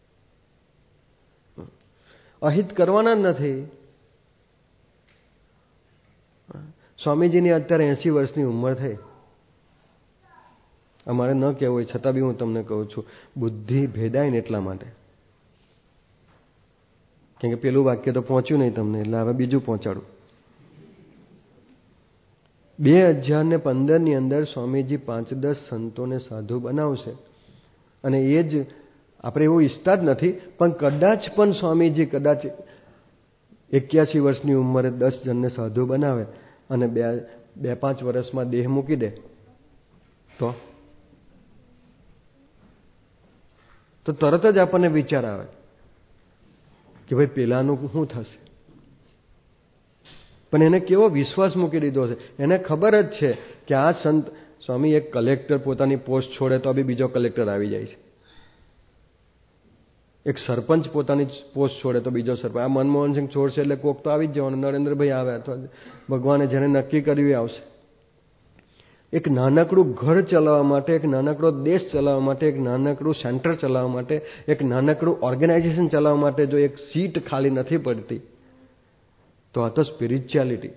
અહિત કરવાના જ નથી. સ્વામીજીની અત્યારે 80 વર્ષની ઉંમર થઈ. અમારે ન કહેવું હોય છતાં બી હું તમને કહું છું, બુદ્ધિ ભેદાય ને એટલા માટે. કેમ કે પેલું વાક્ય તો પહોંચ્યું નહીં તમને, એટલે હવે બીજું પહોંચાડું. 2015ની અંદર સ્વામીજી 5-10 સંતોને સાધુ બનાવશે, અને એ જ આપણે એવું ઈચ્છતા જ નથી, પણ કદાચ પણ સ્વામીજી 81 વર્ષની ઉંમરે 10 જણને સાધુ બનાવે અને 2-5 વર્ષમાં દેહ મૂકી દે તો તરત જ આપણને વિચાર આવે કે ભાઈ પેલાનું શું થશે. પણ એને કેવો વિશ્વાસ મૂકી દીધો છે, એને ખબર જ છે કે આ સંત સ્વામી એક કલેક્ટર પોતાની પોસ્ટ છોડે તો બી બીજો કલેક્ટર આવી જાય છે. એક સરપંચ પોતાની પોસ્ટ છોડે તો બીજો સરપંચ. આ મનમોહનસિંહ છોડશે એટલે કોક તો આવી જ જવાનું. નરેન્દ્રભાઈ આવે અથવા ભગવાને જેને નક્કી કર્યું આવશે. એક નાનકડું ઘર ચલાવવા માટે, એક નાનકડો દેશ ચલાવવા માટે, એક નાનકડું સેન્ટર ચલાવવા માટે, એક નાનકડું ઓર્ગેનાઇઝેશન ચલાવવા માટે જો એક સીટ ખાલી નથી પડતી, તો આ તો સ્પિરિચ્યુઆલિટી.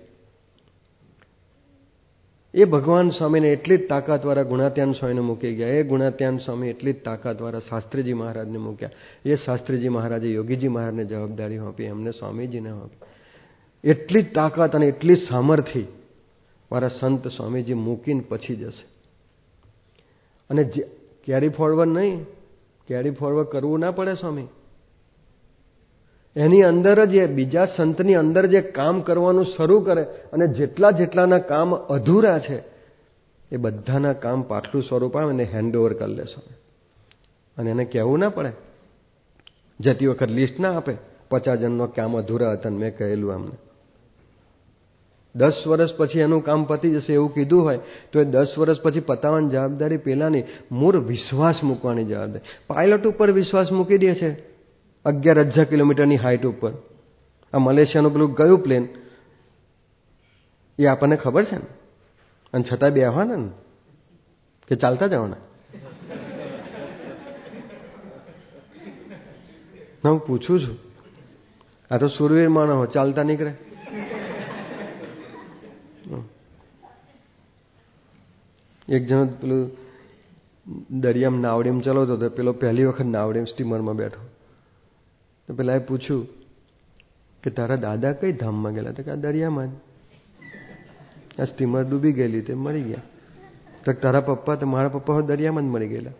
એ ભગવાન સ્વામીને એટલી જ તાકાતવાળા ગુણાત્યાન સ્વામીને મૂકી ગયા. એ ગુણાત્યાન સ્વામી એટલી જ તાકાતવાળા શાસ્ત્રીજી મહારાજને મૂક્યા. એ શાસ્ત્રીજી મહારાજે યોગીજી મહારાજને જવાબદારી સોંપી, એમને સ્વામીજીને સોંપી. એટલી જ તાકાત અને એટલી જ સામર્થ્ય મારા સંત સ્વામીજી મૂકીને પછી જશે. અને કેરી ફોરવર્ડ નહીં, કેરી ફોરવર્ડ કરવું ના પડે સ્વામી. એની અંદર જ એ બીજા સંતની અંદર જે કામ કરવાનું શરૂ કરે અને જેટલાના કામ અધૂરા છે એ બધાના કામ પાછલું સ્વરૂપ આવે ને હેન્ડ ઓવર કરી લેશો. અને એને કહેવું ના પડે, જતી વખત લિસ્ટ ના આપે 50 જણનો કામ અધૂરા હતા મેં કહેલું અમને. 10 વર્ષ પછી એનું કામ પતી જશે એવું કીધું હોય તો એ 10 વર્ષ પછી પતાવવાની જવાબદારી પેલાની, મૂળ વિશ્વાસ મૂકવાની જવાબદારી. પાયલટ ઉપર વિશ્વાસ મૂકી દે છે 11,000 કિલોમીટરની હાઈટ ઉપર. આ મલેશિયાનું પેલું ગયું પ્લેન એ આપણને ખબર છે ને, અને છતાં બેહવાના ને કે ચાલતા જવાના? હું પૂછું છું, આ તો સુરવીર માણસ ચાલતા નીકળે. એક જણ પેલું દરિયામાં નાવડીમાં ચલાવતો હતો, પેલો પહેલી વખત નાવડીમાં સ્ટીમરમાં બેઠો તો પેલા એ પૂછ્યું કે તારા દાદા કઈ ધામમાં ગયેલા? તો કે આ દરિયામાં જ, આ સ્ટીમર ડૂબી ગયેલી તે મરી ગયા. તો તારા પપ્પા? તો મારા પપ્પા દરિયામાં જ મરી ગયેલા.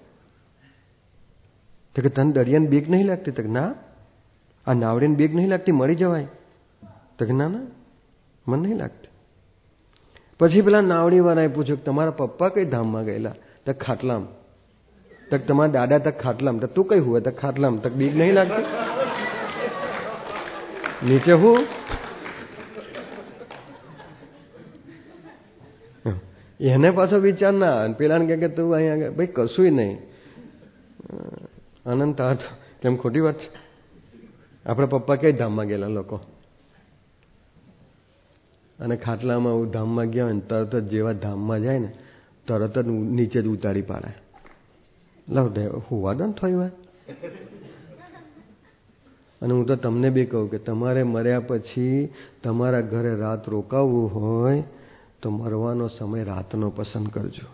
તો કે તને દરિયાની બીક નહીં લાગતી? તો ના, આ નાવડીને બીક નહીં લાગતી, મરી જવાય? તો કે ના ના મને નહીં લાગતી. પછી પેલા નાવડી વાળાએ પૂછ્યું કે તમારા પપ્પા કઈ ધામમાં ગયેલા? તો ખાટલામ. તો તમારા દાદા તક ખાટલામ. તો તું કઈ હુએ? તો ખાટલામ. તક બીક નહીં લાગતી? નીચે હું એને પાછો વિચાર ના. પેલાને કે તું અહીંયા ભાઈ કશું નહીં આનંદ તા કેમ? ખોટી વાત છે. આપણા પપ્પા કઈ ધામમાં ગયેલા લોકો? અને ખાટલામાં હું ધામમાં ગયા હોય ને તરત જ જેવા ધામમાં જાય ને તરત જ નીચે જ ઉતારી પાડે. લાવ હુવા દો ને થોડી વાર. અને હું તો તમને બી કહું કે તમારે મર્યા પછી તમારા ઘરે રાત રોકાવવું હોય તો મરવાનો સમય રાતનો પસંદ કરજો.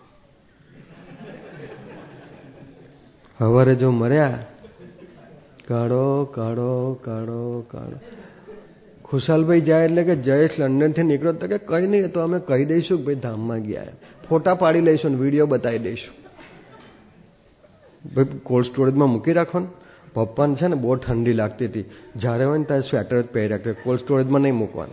સવારે જો મર્યા કાઢો કાઢો કાઢો કાઢો. ખુશાલભાઈ જાય એટલે કે જયેશ લંડનથી નીકળો તો કે કંઈ નહીં, તો અમે કહી દઈશું કે ભાઈ ધામમાં ગયા, ફોટા પાડી લઈશું ને વિડીયો બતાવી દઈશું. ભાઈ કોલ્ડ સ્ટોરેજમાં મૂકી રાખો ને. પપ્પાને છે ને બહુ ઠંડી લાગતી હતી, જ્યારે હોય ને ત્યારે સ્વેટર જ પહેરી રાખે, કોલ્ડ સ્ટોરેજમાં નહીં મૂકવાનું.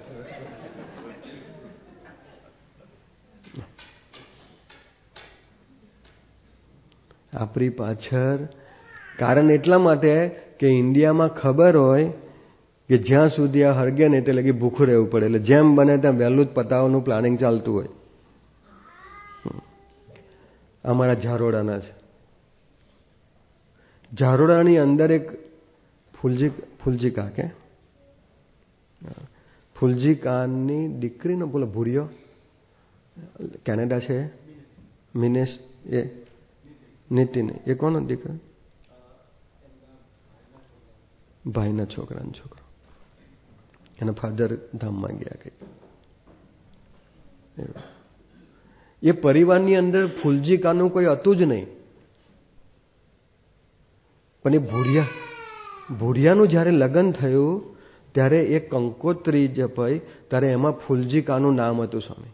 આપણી પાછળ કારણ એટલા માટે કે ઇન્ડિયામાં ખબર હોય કે જ્યાં સુધી આ હરગે ને તે લગી ભૂખું રહેવું પડે, એટલે જેમ બને ત્યાં વહેલું જ પતાવવાનું પ્લાનિંગ ચાલતું હોય. અમારા ઝારોડાના છે. ઝારોડાની અંદર એક ફૂલજી કાની દીકરીનો બોલો ભૂરિયો કેનેડા છે, મિનેશ એ નીતિન એ કોનો દીકરો? ભાઈના છોકરાનો છોકરો. એના ફાધર ધામમાં ગયા કઈ. એ પરિવારની અંદર ફૂલજી કાનું કોઈ હતું જ નહીં. પણ એ ભૂરિયાનું જ્યારે લગ્ન થયું ત્યારે એ કંકોત્રી જપાઈ ત્યારે એમાં ફૂલજી કાનું નામ હતું સ્વામી.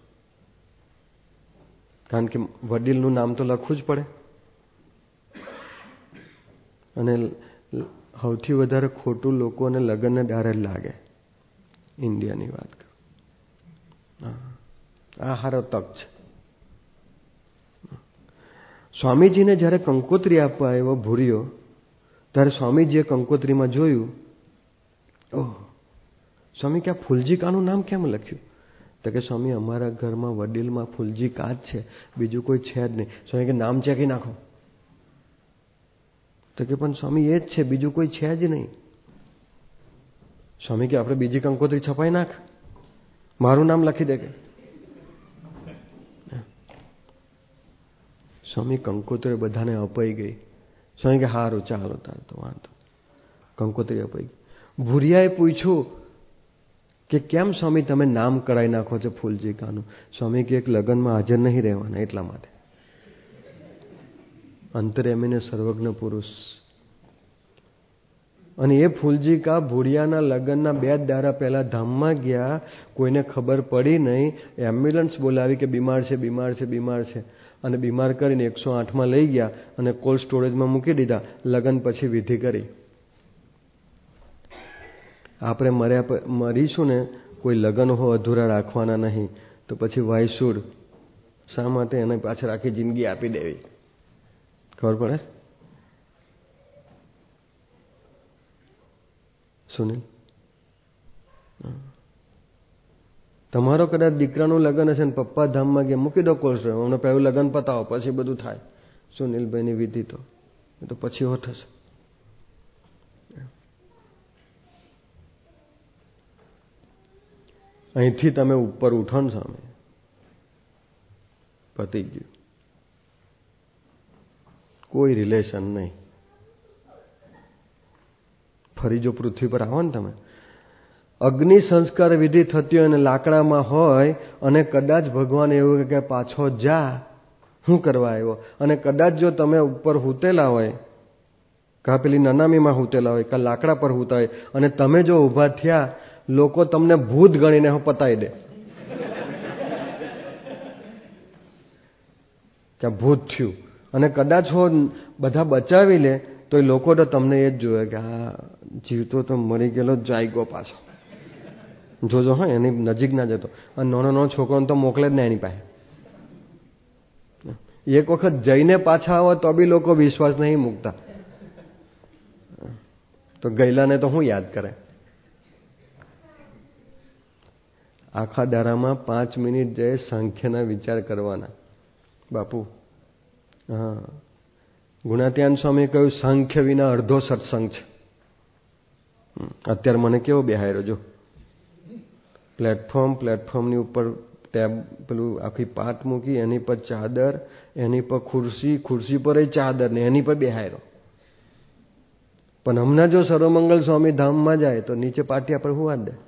કારણ કે વડીલનું નામ તો લખવું જ પડે. અને સૌથી વધારે ખોટું લોકોને લગ્નને ડારે જ લાગે. ઇન્ડિયાની વાત કરું. આ હારો તક છે. સ્વામીજીને જ્યારે કંકોત્રી આપવા આવ્યો ભૂરિયો ત્યારે સ્વામીજીએ કંકોત્રીમાં જોયું, ઓહ સ્વામી કે આ ફૂલજી કાનું નામ કેમ લખ્યું? તો કે સ્વામી અમારા ઘરમાં વડીલમાં ફૂલજી કા જ છે, બીજું કોઈ છે જ નહીં. સ્વામી કે નામ ચેકી નાખો. તો કે પણ સ્વામી એ જ છે, બીજું કોઈ છે જ નહીં. સ્વામી કે આપણે બીજી કંકોત્રી છપાઈ નાખ, મારું નામ લખી દે. કે સ્વામી કંકોત્રી બધાને અપાઈ ગઈ. સ્વામી કે હારું ચાલો તાર તો વાંધો. કંકોત્રી અપાઈ ગઈ. ભૂરિયાએ પૂછ્યું કે કેમ સ્વામી તમે નામ કરાવી નાખો છો ફૂલજી કાનું? સ્વામી કે એક લગ્નમાં હાજર નહીં રહેવાના એટલા માટે. અંતર્યામીને સર્વજ્ઞ પુરુષ. અને એ ફૂલજી કા ભૂરિયાના લગ્નના 2 દાડા પહેલા ધામમાં ગયા, કોઈને ખબર પડી નહીં. એમ્બ્યુલન્સ બોલાવી કે બીમાર છે બીમાર છે બીમાર છે, અને બીમાર કરીને 108માં લઈ ગયા અને કોલ્ડ સ્ટોરેજમાં મૂકી દીધા. લગ્ન પછી વિધિ કરી. આપણે મરીશું ને, કોઈ લગ્ન હો અધૂરા રાખવાના નહીં, તો પછી વાયસુડ શા માટે એને પાછળ આખી જિંદગી આપી દેવી? ખબર પડે? સુનિલ, તમારો કદાચ દીકરાનું લગ્ન હશે ને પપ્પા ધામમાં ગયા, મૂકી દો કોર્સ, અમને પહેલું લગ્ન પતાવો પછી બધું થાય. સુનિલભાઈની વિધિ તો પછી હો થશે. અહીંથી તમે ઉપર ઉઠો ને સામે, પતી ગયું. કોઈ રિલેશન નહીં. ફરી જો પૃથ્વી પર આવો ને તમે, અગ્નિ સંસ્કાર વિધિ થતી હોય અને લાકડામાં હોય, અને કદાચ ભગવાન એવું કે પાછો જા, શું કરવા આવ્યો? અને કદાચ જો તમે ઉપર હૂતેલા હોય, કા પેલી નનામીમાં હૂતેલા હોય, કા લાકડા પર હૂતા હોય, અને તમે જો ઊભા થયા, લોકો તમને ભૂત ગણીને પતાવી દે કે ભૂત થયું. અને કદાચ હો બધા બચાવી લે તો એ લોકો તો તમને એ જ જોવે કે આ જીવતો તો મરી ગયેલો જાયગો પાછો. જોજો હા, એની નજીક ના જતો. અને નાનો છોકરોને તો મોકલે જ ને એની પાસે. એક વખત જઈને પાછા આવો તો બી લોકો વિશ્વાસ નહીં મૂકતા, તો ગયેલાને તો હું યાદ કરે. આખા દારામાં 5 મિનિટ જાય સાંખ્યના વિચાર કરવાના. બાપુ હા, ગુણાત્યાન સ્વામી કહ્યું સાંખ્ય વિના અડધો સત્સંગ છે. અત્યારે મને કેવો બેહાયરો જો, પ્લેટફોર્મની ઉપર ટેબ પેલું આખી પાટ મૂકી, એની પર ચાદર, એની પર ખુરશી પર એ ચાદર ને એની પર બેહાયરો. પણ હમણાં જો સર્વમંગલ સ્વામી ધામમાં જાય તો નીચે પાટિયા પર હુવા દે.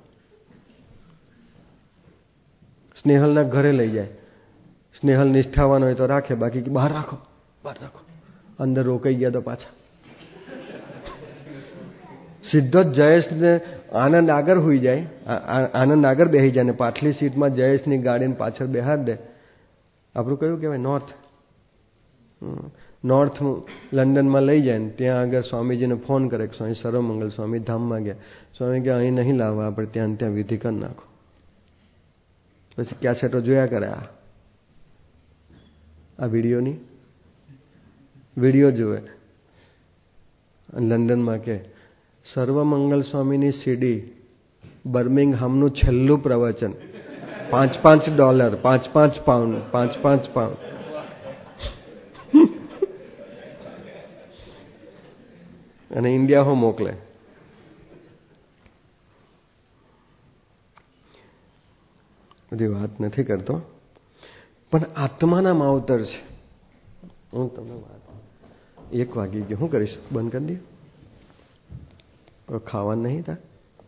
સ્નેહલના ઘરે લઈ જાય, સ્નેહલ નિષ્ઠાવાન હોય તો રાખે, બાકી બહાર રાખો. અંદર રોકાઈ ગયા તો પાછા સીધો જ જયેશને આનંદ આગળ હોઈ જાય, આનંદ આગળ બેસી જાય ને પાછલી સીટમાં જયેશની ગાડીને પાછળ બેહાર દે. આપણું કયું કહેવાય, નોર્થ લંડનમાં લઈ જાય ને ત્યાં આગળ સ્વામીજીને ફોન કરે કે સ્વામી સર્વમંગલ સ્વામી ધામમાં ગયા. સ્વામી કે અહીં નહીં લાવવા, આપણે ત્યાં વિધિ કરી નાખો. પછી કેસેટો જોયા કરે, આ વિડીયો જુએ. લંડનમાં કે સર્વમંગલ સ્વામીની સીડી, બર્મિંગહામનું છેલ્લું પ્રવચન, $5 £5 અને ઇન્ડિયા હો મોકલે. બધી વાત નથી કરતો, પણ આત્માના માવતર છે. હું તમને વાત 1 વાગી ગયો, શું કરીશ? બંધ કરી દઈએ, ખાવાનું નહીં થાય.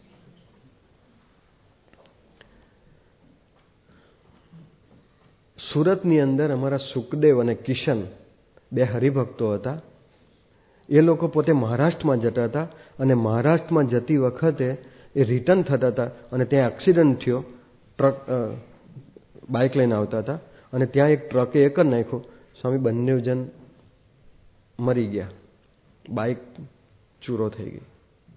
સુરતની અંદર અમારા સુખદેવ અને કિશન 2 હરિભક્તો હતા. એ લોકો પોતે મહારાષ્ટ્રમાં જતા હતા, અને મહારાષ્ટ્રમાં જતી વખતે એ રિટર્ન થતા હતા, અને ત્યાં એક્સિડન્ટ થયો. ટ્રક બાઇક લઈને આવતા હતા, અને ત્યાં એક ટ્રકે એક જ નાખ્યું. સ્વામી બંને જણ મરી ગયા, બાઇક ચૂરો થઈ ગઈ.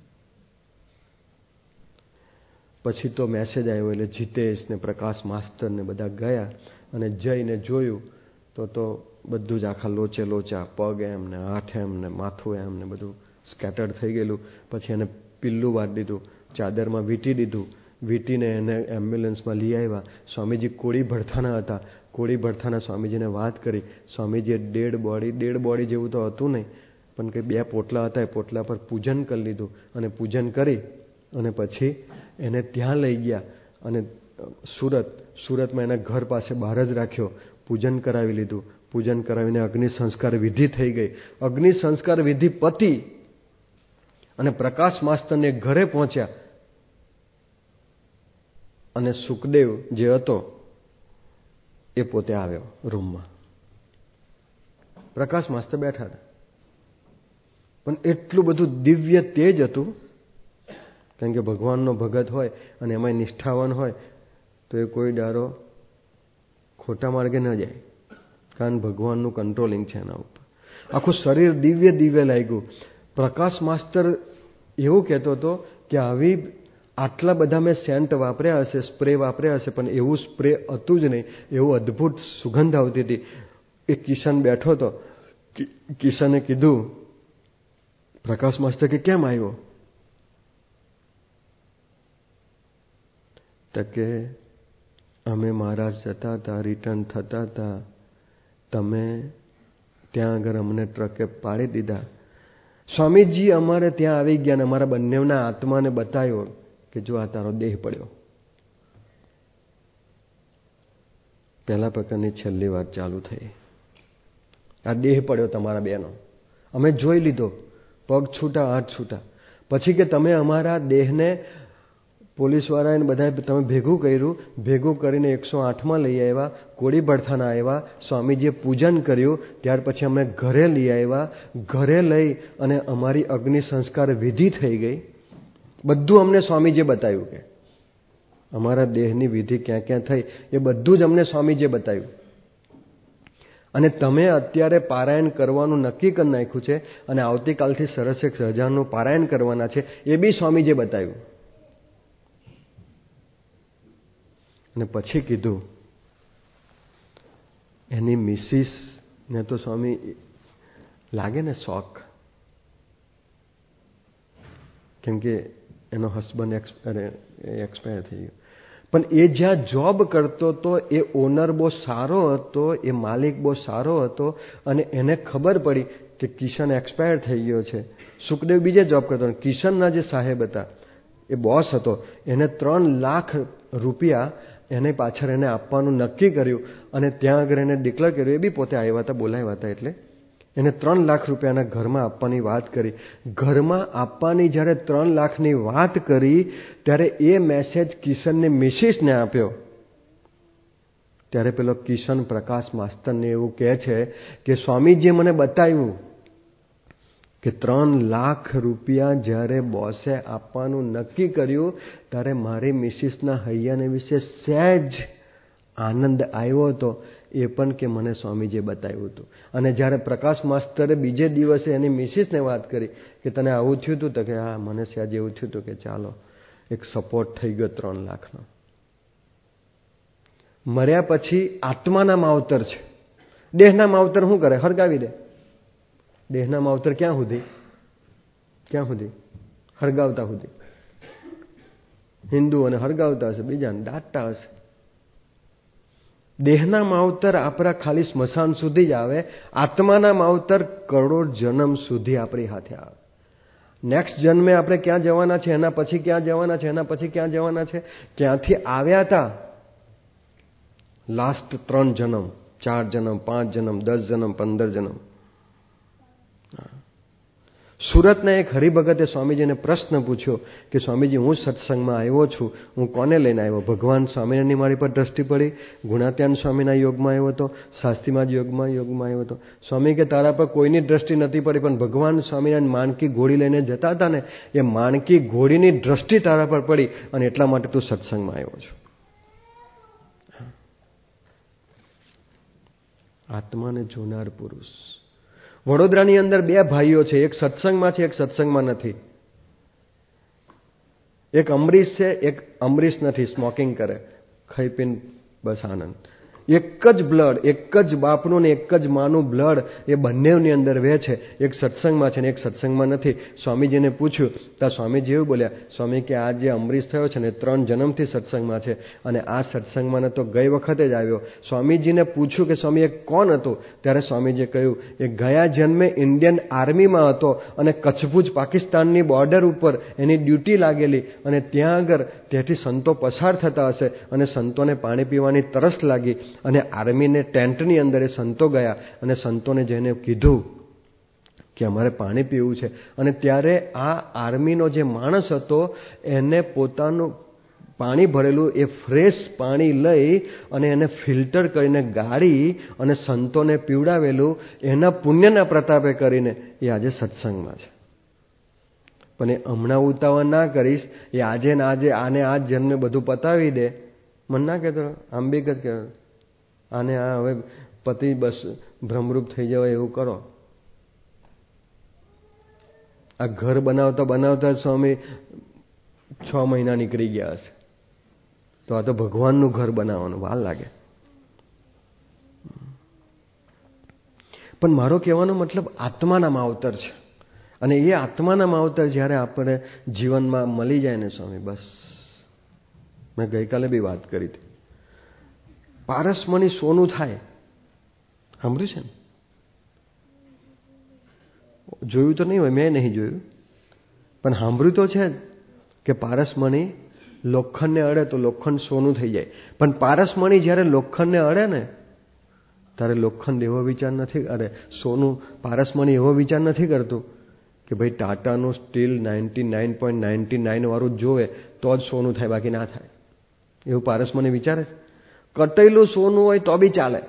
પછી તો મેસેજ આવ્યો, એટલે જીતેશ ને પ્રકાશ માસ્તર ને બધા ગયા, અને જઈને જોયું તો બધું જ આખા લોચા, પગ એમ ને હાથ એમ ને માથું એમ ને બધું સ્કેટર્ડ થઈ ગયેલું. પછી એને પિલ્લું વાળી દીધું, ચાદરમાં વીંટી દીધું, વીંટીને એને એમ્બ્યુલન્સમાં લઈ આવ્યા. સ્વામીજી કોળી ભડથાના હતા. કોળી ભડથાના સ્વામીજીને વાત કરી. સ્વામીજીએ ડેડ બોડી જેવું તો હતું નહીં, પણ કંઈ 2 પોટલા હતા, એ પોટલા પર પૂજન કરી લીધું, અને પૂજન કરી અને પછી એને ત્યાં લઈ ગયા, અને સુરતમાં એના ઘર પાસે બહાર જ રાખ્યો. પૂજન કરાવી લીધું. પૂજન કરાવીને અગ્નિ સંસ્કાર વિધિ થઈ ગઈ. અગ્નિ સંસ્કાર વિધિ પતી અને પ્રકાશ માસ્તરને ઘરે પહોંચ્યા, અને સુખદેવ જે હતો એ પોતે આવ્યો રૂમમાં. પ્રકાશ માસ્તર બેઠા હતા, પણ એટલું બધું દિવ્ય તેજ હતું, કારણ કે ભગવાનનો ભગત હોય અને એમાં નિષ્ઠાવાન હોય તો એ કોઈ ડારો ખોટા માર્ગે ન જાય, કારણ ભગવાનનું કંટ્રોલિંગ છે એના ઉપર. આખું શરીર દિવ્ય લાગ્યું. પ્રકાશ માસ્તર એવું કહેતો હતો કે આટલા બધા મેં સેન્ટ વાપર્યા હશે, સ્પ્રે વાપર્યા હશે, પણ એવું સ્પ્રે હતું જ નહીં. એવું અદ્ભુત સુગંધ આવતી હતી. એ કિશન બેઠો હતો. કિશને કીધું, પ્રકાશ માસ્ટર કે કેમ આવ્યો? તો કે અમે મહારાજ જતા હતા, રિટર્ન થતા હતા, તમે ત્યાં આગળ અમને ટ્રકે પાડી દીધા. સ્વામીજી અમારે ત્યાં આવી ગયા ને અમારા બંનેના આત્માને બતાવ્યો કે જો આ તારો દેહ પડ્યો. પહેલા પ્રકારની છેલ્લી વાત ચાલુ થઈ. આ દેહ પડ્યો તમારા બેનો, અમે જોઈ લીધો, પગ છૂટા, હાથ છૂટા. પછી કે તમે અમારા દેહને પોલીસવાળાને બધા તમે ભેગું કરીને 108માં લઈ આવ્યા, કોળી ભડથાના આવ્યા, સ્વામીજીએ પૂજન કર્યું. ત્યાર પછી અમે ઘરે લઈ આવ્યા. ઘરે લઈ અને અમારી અગ્નિ સંસ્કાર વિધિ થઈ ગઈ. બધું અમને સ્વામીજીએ બતાવ્યું કે અમારા દેહની વિધિ ક્યાં ક્યાં થઈ એ બધું જ અમને સ્વામીજીએ બતાવ્યું. અને તમે અત્યારે પારાયણ કરવાનું નક્કી કરી નાખ્યું છે અને આવતીકાલથી સરસ 1000નું પારાયણ કરવાના છે, એ બી સ્વામીજીએ બતાવ્યું. અને પછી કીધું એની મિસિસને તો સ્વામી લાગે ને શોખ, કેમ કે એનો હસબન્ડ એક્સપાયર થઈ ગયો. પણ એ જ્યાં જોબ કરતો હતો એ ઓનર બહુ સારો હતો, એ માલિક બહુ સારો હતો. અને એને ખબર પડી કે કિશન એક્સપાયર થઈ ગયો છે. સુખદેવ બીજે જોબ કરતો. કિશનના જે સાહેબ હતા, એ બોસ હતો, એને 3 લાખ રૂપિયા એને પાછળ એને આપવાનું નક્કી કર્યું. અને ત્યાં આગળ એને ડિક્લેર કર્યું. એ બી પોતે આવ્યા હતા, બોલાવ્યા હતા. એટલે એને 3 લાખ રૂપિયાના ઘરમાં આપવાની વાત કરી. ઘરમાં આપવાની જ્યારે 3 લાખની વાત કરી ત્યારે એ મેસેજ કિશનની મિસિસને આપ્યો. ત્યારે પેલો કિશન પ્રકાશ માસ્તરને એવું કહે છે કે સ્વામીજીએ મને બતાવ્યું કે 3 લાખ રૂપિયા જ્યારે બોસે આપવાનું નક્કી કર્યું ત્યારે મારી મિસિસના હૈયાને વિશે સહેજ આનંદ આવ્યો હતો. એ પણ કે મને સ્વામીજીએ બતાવ્યું હતું. અને જ્યારે પ્રકાશ માસ્તરે બીજે દિવસે એની મિસિસને વાત કરી કે તને આવું થયું હતું, તો કે હા મને સહેજ એવું થયું હતું કે ચાલો એક સપોર્ટ થઈ ગયો 3 લાખનો. મર્યા પછી આત્માના માવતર છે. દેહના માવતર શું કરે? હરગાવી દે. દેહના માવતર ક્યાં સુધી? હરગાવતા સુધી. હિન્દુઓને હરગાવતા હશે, બીજાને દાટતા હશે. દેહના માવતર આપણા ખાલી સ્મશાન સુધી જ આવે. આત્માના માવતર કરોડ જન્મ સુધી આપણી સાથે આવે. નેક્સ્ટ જન્મે આપણે ક્યાં જવાના છે, એના પછી ક્યાં જવાના છે, એના પછી ક્યાં જવાના છે, ક્યાંથી આવ્યા હતા લાસ્ટ 3 જન્મ, 4 જન્મ, 5 જન્મ, 10 જન્મ, 15 જન્મ. સુરતના એક હરિભગતે સ્વામીજીને પ્રશ્ન પૂછ્યો કે સ્વામીજી હું સત્સંગમાં આવ્યો છું, હું કોને લઈને આવ્યો? ભગવાન સ્વામિનારાયણની મારી પર દ્રષ્ટિ પડી, ગુણાત્યાન સ્વામીના યોગમાં આવ્યો હતો, શાસ્ત્રીમાં જ યોગમાં આવ્યો હતો. સ્વામી કે તારા પર કોઈની દ્રષ્ટિ નથી પડી, પણ ભગવાન સ્વામિનારાયણ માણકી ઘોડી લઈને જતા હતા ને, એ માણકી ઘોડીની દ્રષ્ટિ તારા પર પડી અને એટલા માટે તું સત્સંગમાં આવ્યો છું. આત્માને જોનાર પુરુષ. વડોદરાની અંદર 2 ભાઈઓ છે, એક સત્સંગમાં છે, એક સત્સંગમાં નથી. એક અમરીશ છે, એક અમરીશ નથી, સ્મોકિંગ કરે, ખાઈ પીને બસ આનંદ. એક જ બ્લડ, એક જ બાપનું ને એક જ માનું બ્લડ એ બંનેની અંદર વહે છે. એક સત્સંગમાં છે ને એક સત્સંગમાં નથી. સ્વામીજીને પૂછ્યું તો સ્વામીજી એવું બોલ્યા, સ્વામી કે આ જે અમરીશ થયો છે ને 3 જન્મથી સત્સંગમાં છે અને આ સત્સંગમાં તો ગઈ વખતે જ આવ્યો. સ્વામીજીને પૂછ્યું કે સ્વામી એ કોણ હતો? ત્યારે સ્વામીજીએ કહ્યું એ ગયા જન્મે ઇન્ડિયન આર્મીમાં હતો અને કચ્છભુજ પાકિસ્તાનની બોર્ડર ઉપર એની ડ્યુટી લાગેલી અને ત્યાં આગળ ત્યાંથી સંતો પસાર થતા હશે અને સંતોને પાણી પીવાની તરસ લાગી અને આર્મીને ટેન્ટની અંદર એ સંતો ગયા અને સંતોને જઈને કીધું કે અમારે પાણી પીવું છે. અને ત્યારે આ આર્મીનો જે માણસ હતો એને પોતાનું પાણી ભરેલું એ ફ્રેશ પાણી લઈ અને એને ફિલ્ટર કરીને ગાળી અને સંતોને પીવડાવેલું એના પુણ્યના પ્રતાપે કરીને એ આજે સત્સંગમાં છે. પણ એ હમણાં ઉતાવળ ના કરીશ, એ આજે ને આજે આને આ જન્મે બધું પતાવી દે. મને ના કહેતો આંબિક જ કહેતો આને આ હવે પતિ બસ ભ્રમરૂપ થઈ જવાય એવું કરો. આ ઘર બનાવતા બનાવતા સ્વામી 6 મહિના નીકળી ગયા હશે. તો આ તો ભગવાનનું ઘર બનાવવાનું વાર લાગે. પણ મારો કહેવાનો મતલબ આત્માના માવતર છે. અને એ આત્માના માવતર જ્યારે આપણે જીવનમાં મળી જાય ને સ્વામી, બસ. મેં ગઈકાલે બી વાત કરી હતી. પારસમણી સોનું થાય. સાંભળ્યું છે ને? જોયું તો નહીં હોય, મેં નહીં જોયું, પણ સાંભળ્યું તો છે કે પારસમણી લોખંડને અડે તો લોખંડ સોનું થઈ જાય. પણ પારસમણી જ્યારે લોખંડને અડે ને ત્યારે લોખંડ એવો વિચાર નથી, અરે સોનું, પારસમણી એવો વિચાર નથી કરતું કે ભાઈ ટાટાનું સ્ટીલ 99.99 વાળું જોવે તો જ સોનું થાય, બાકી ના થાય. એવું પારસમણી વિચારે. કટેલું સોનું હોય તો બી ચાલે.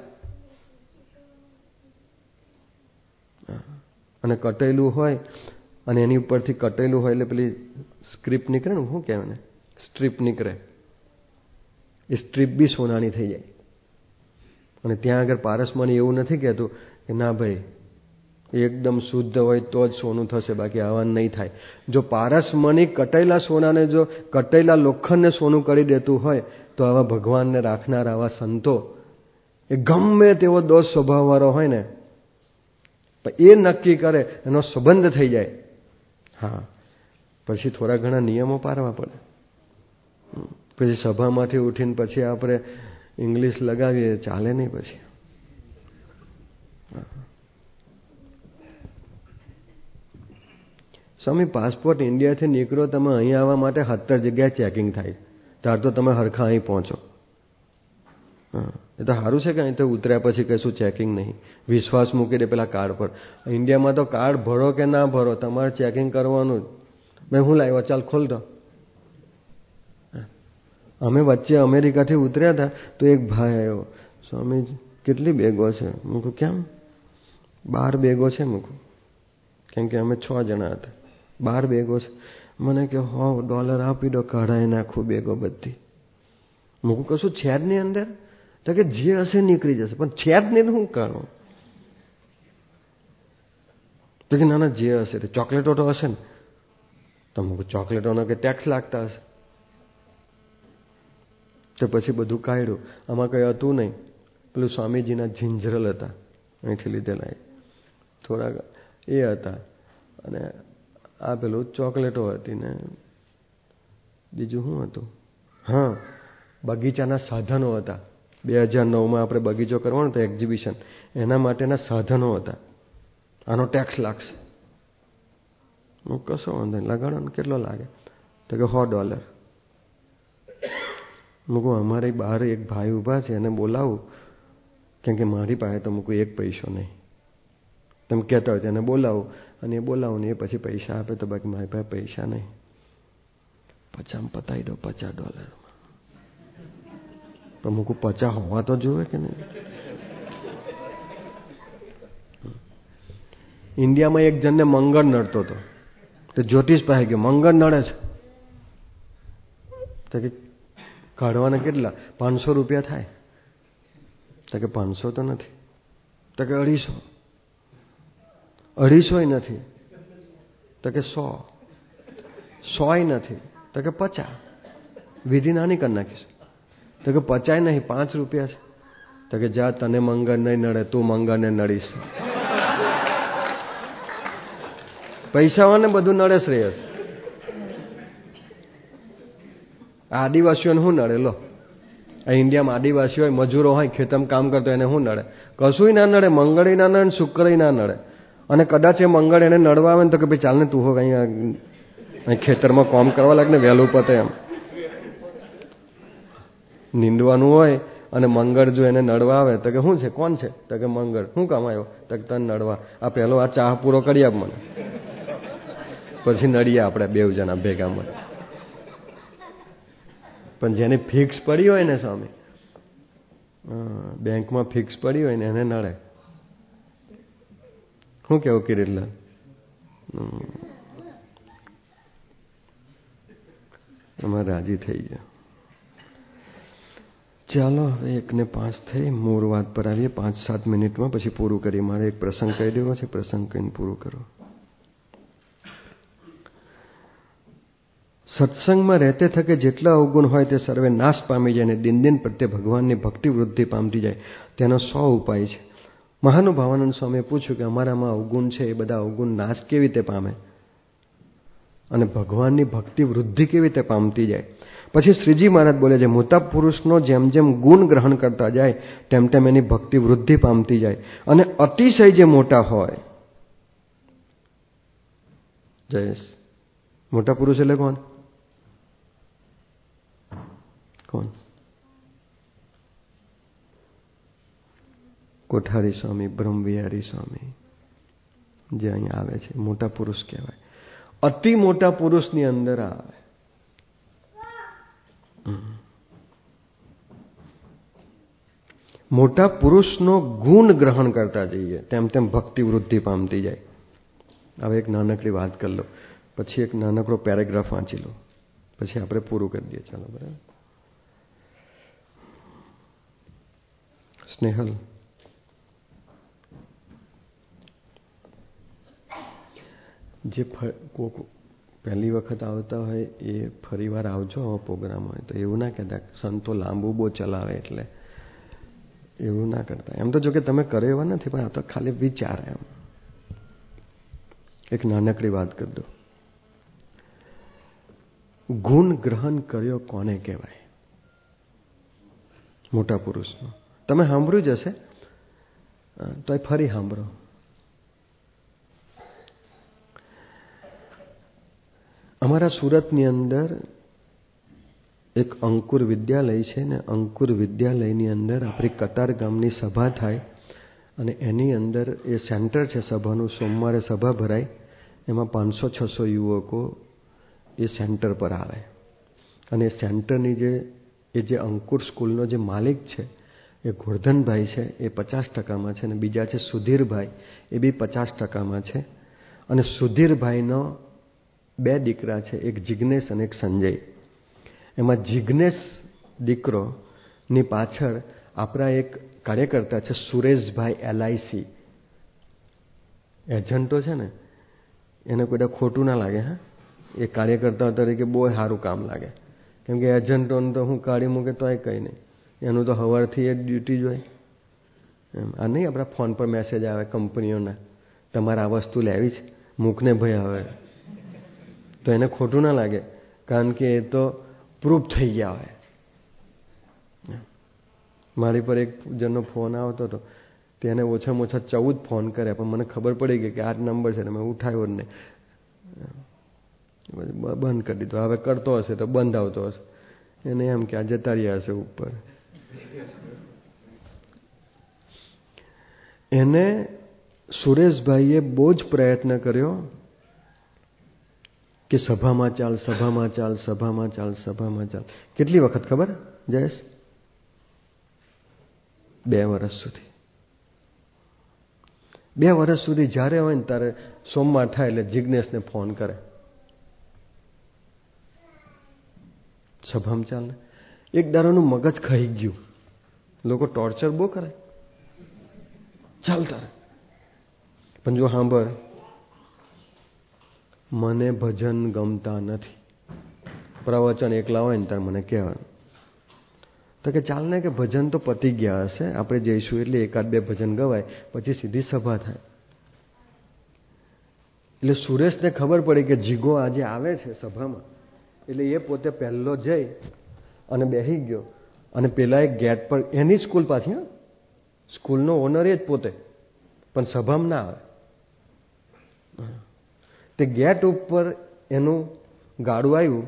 અને કટેલું હોય અને એની ઉપરથી કટેલું હોય એટલે પેલી સ્ક્રીપ નીકળે ને, શું કહેવાય ને, સ્ટ્રીપ નીકળે, એ સ્ટ્રીપ બી સોનાની થઈ જાય. અને ત્યાં આગળ પારસમણી એવું નથી કહેતું કે ના ભાઈ એકદમ શુદ્ધ હોય તો જ સોનું થશે, બાકી આવા નહીં થાય. જો પારસમણી કટેલા સોનાને, જો કટેલા લોખંડને સોનું કરી દેતું હોય તો આવા ભગવાનને રાખનાર આવા સંતો, એ ગમે તેવો દોષ સ્વભાવવાળો હોય ને, એ નક્કી કરે, એનો સંબંધ થઈ જાય. હા, પછી થોડા ઘણા નિયમો પાડવા પડે. પછી સભામાંથી ઉઠીને પછી આપણે ઇંગ્લિશ લગાવીએ, ચાલે નહીં. પછી સ્વામી, પાસપોર્ટ ઇન્ડિયાથી નીકળો, તમે અહીં આવવા માટે 17 જગ્યાએ ચેકિંગ થાય, ત્યાર તો તમે હરખા અહીં પહોંચો. એ તો સારું છે કે અહીં તો ઉતર્યા પછી કશું ચેકિંગ નહીં, વિશ્વાસ મૂકી દે પેલા કાર્ડ પર. ઇન્ડિયામાં તો કાર્ડ ભરો કે ના ભરો, તમારે ચેકિંગ કરવાનું જ. મેં હું લાવ્યો, ચાલ ખોલ દો. અમે વચ્ચે અમેરિકાથી ઉતર્યા હતા તો એક ભાઈ આવ્યો, સ્વામી કેટલી બેગો છે? મૂકું કેમ? 12 બેગો છે. મૂકું કેમ કે અમે 6 જણા હતા. 12 બેગો છે. મને કે $100 આપી દો, કઢાઈ નાખું બેગો બધી. મૂકું કશું છે જ નહીં અંદર? તો કે જે હશે નીકળી જશે, પણ છે જ નહીં શું કરું? તો કે ના ના જે હશે તે. ચોકલેટો તો હશે ને? તો મૂકું ચોકલેટોનો કે ટેક્સ લાગતા હશે. તો પછી બધું કાઢ્યું, આમાં કંઈ હતું નહીં. પેલું સ્વામીજીના ઝીંઝરલ હતા, અહીંથી લીધેલા, થોડાક એ હતા. અને આ પેલું ચોકલેટો હતી ને બીજું શું હતું? હા, બગીચાના સાધનો હતા. 2009માં આપણે બગીચો કરવાનો હતો, એક્ઝિબિશન, એના માટેના સાધનો હતા. આનો ટેક્સ લાગશે. હું કશો વાંધો નહીં, લગાડો ને. કેટલો લાગે? તો કે $100. મૂકું અમારી બહાર એક ભાઈ ઊભા છે, એને બોલાવું, કેમ કે મારી પાસે તો મૂકું એક પૈસો નહીં. તમે કહેતા હોય એને બોલાવું, અને એ બોલાવું ને એ પછી પૈસા આપે, તો બાકી મારી પાસે પૈસા નહીં. 50 પતાવી દો, $50. પણ મૂકું 50 હોવા તો જોવે કે નહીં? ઇન્ડિયામાં એક જણને મંગળ નડતો હતો, તો જ્યોતિષ પાસે ગયો, મંગળ નડે છે. તો કે કાઢવાના કેટલા? $500 થાય. તો કે 500 તો નથી. તો કે 250. 250 નથી. તો કે 100. 100 નથી. તો કે 50. વિધિ નાની કરી નાખીશ. તો કે 50 નહીં, $5 છે. તો કે જા, તને મંગળ નહીં નડે, તું મંગળને નડીશ. પૈસાવાને બધું નડે શ્રેયસ. આદિવાસીઓને શું નડે? લો, આ ઇન્ડિયામાં આદિવાસીઓ હોય, મજૂરો હોય, ખેતરમાં કામ કરતો, એને શું નડે? કશું ના નડે. મંગળ ના નડે, શુક્ર ના નડે. અને કદાચ એ મંગળ એને નડવા આવે ને તો કે ભાઈ ચાલ ને તું હો અહીં ખેતરમાં કામ કરવા લાગે ને, વહેલું પતે એમ. નીંદવાનું હોય અને મંગળ જો એને નડવા આવે તો કે શું છે? કોણ છે? તો કે મંગળ. શું કામ આવ્યો? તો કે તને નડવા. આ પહેલો આ ચા પૂરો કરી આપ મને, પછી નડીએ આપણે 2 જણા ભેગા મળે. પણ જેને ફિક્સ પડી હોય ને સ્વામી, બેંકમાં ફિક્સ પડી હોય ને એને નડે. શું કેવું કિરીટલાલ? એમાં રાજી થઈ ગયા. ચાલો, હવે 1:05 થઈ. મૂળ વાત પર આવીએ. 5-7 મિનિટમાં પછી પૂરું કરીએ. મારે એક પ્રસંગ કહી દેવો છે, પ્રસંગ કહીને પૂરું કરો. સત્સંગમાં રહેતે થકે જેટલા અવગુણ હોય તે સર્વે નાશ પામી જાય અને દિન દિન પ્રત્યે ભગવાનની ભક્તિ વૃદ્ધિ પામતી જાય. તેનો 100 ઉપાય છે. મહાનુભાવાનંદ સ્વામીએ પૂછ્યું કે અમારામાં અવગુણ છે, એ બધા અવગુણ નાશ કેવી રીતે પામે અને ભગવાનની ભક્તિ વૃદ્ધિ કેવી રીતે પામતી જાય. પછી શ્રીજી મહારાજ બોલે છે, મોટા પુરુષનો જેમ જેમ ગુણ ગ્રહણ કરતા જાય તેમ તેમ એની ભક્તિ વૃદ્ધિ પામતી જાય. અને અતિશય જે મોટા હોય, જયેશ, મોટા પુરુષ એટલે કોણ? કોઠારી સ્વામી, બ્રહ્મવિહારી સ્વામી જે અહીંયા આવે છે, મોટા પુરુષ કહેવાય. અતિ મોટા પુરુષની અંદર આવે. મોટા પુરુષનો ગુણ ગ્રહણ કરતા જઈએ તેમ તેમ ભક્તિ વૃદ્ધિ પામતી જાય. હવે એક નાનકડી વાત કરી લો, પછી એક નાનકડો પેરેગ્રાફ વાંચી લો, પછી આપણે પૂરું કરી દઈએ. ચાલો, બરાબર? સ્નેહલ, જે પહેલી વખત આવતા હોય એ ફરી વાર આવજો. આવો પ્રોગ્રામ હોય તો એવું ના કહેતા સંતો લાંબુ બહુ ચલાવે, એટલે એવું ના કરતા. એમ તો જો કે તમે કરે એવા નથી, પણ આ તો ખાલી વિચાર. એમ એક નાનકડી વાત કરી દો. ગુણ ગ્રહણ કર્યો કોને કહેવાય? મોટા પુરુષનો. તમે સાંભળ્યું જ હશે, તો એ ફરી સાંભળો. અમારા સુરતની અંદર એક અંકુર વિદ્યાલય છે ને, અંકુર વિદ્યાલયની અંદર આપણી કતાર ગામની સભા થાય અને એની અંદર એ સેન્ટર છે સભાનું. સોમવારે સભા ભરાય, એમાં 500-600 યુવકો એ સેન્ટર પર આવે. અને એ સેન્ટરની જે અંકુર સ્કૂલનો જે માલિક છે એ ગોરધનભાઈ છે, એ 50%માં છે, અને બીજા છે સુધીરભાઈ, એ બી 50%માં છે. અને સુધીરભાઈનો 2 દીકરા છે, એક જિજ્ઞેશ અને એક સંજય. એમાં જિજ્ઞેશ દીકરોની પાછળ આપણા એક કાર્યકર્તા છે સુરેશભાઈ, LIC એજન્ટો છે ને, એને કોઈ ખોટું ના લાગે. હા, એ કાર્યકર્તા તરીકે બહુ સારું કામ લાગે, કેમ કે એજન્ટોને તો હું કાઢી મૂકે તોય કંઈ નહીં, એનું તો સવારથી એ ડ્યુટી જ હોય. એમ આ નહીં આપણા ફોન પર મેસેજ આવે કંપનીઓના, તમારે આ વસ્તુ લેવી છે, મૂકને ભાઈ આવે, તો એને ખોટું ના લાગે, કારણ કે એ તો પ્રૂફ થઈ ગયા હોય. મારી પર એક જણનો ફોન આવતો હતો, તેને ઓછામાં ઓછા 14 ફોન કર્યા, પણ મને ખબર પડી ગઈ કે આ નંબર છે ને મેં ઉઠાવ્યો જ નહીં, બંધ કરી દીધો. હવે કરતો હશે તો બંધ આવતો હશે, એને એમ કે આ જતા રહ્યા હશે ઉપર. એને સુરેશભાઈએ બહુ જ પ્રયત્ન કર્યો કે સભામાં ચાલ, સભામાં ચાલ, સભામાં ચાલ, સભામાં ચાલ. કેટલી વખત ખબર જયેશ? 2 વર્ષ સુધી. 2 વર્ષ સુધી જ્યારે હોય ને ત્યારે સોમવાર થાય એટલે જિજ્ઞેશને ફોન કરે, સભામાં ચાલ ને. એક દાડાનું મગજ ખાઈ ગયું, લોકો ટોર્ચર બહુ કરે, ચાલ તારે. પણ જો સાંભળ, મને ભજન ગમતા નથી. પ્રવચન એકલા હોય ને ત્યારે મને કહેવાનું તો કે ચાલ ને, કે ભજન તો પતી ગયા હશે, આપણે જઈશું એટલે 1-2 ભજન ગવાય, પછી સીધી સભા થાય. એટલે સુરેશને ખબર પડી કે જીગો આજે આવે છે સભામાં, એટલે એ પોતે પહેલો જઈ અને બેસી ગયો. અને પેલા એક ગેટ પર, એની સ્કૂલ પાછી, સ્કૂલનો ઓનર એ જ પોતે, પણ સભામાં ના આવે. તે ગેટ ઉપર એનું ગાડું આવ્યું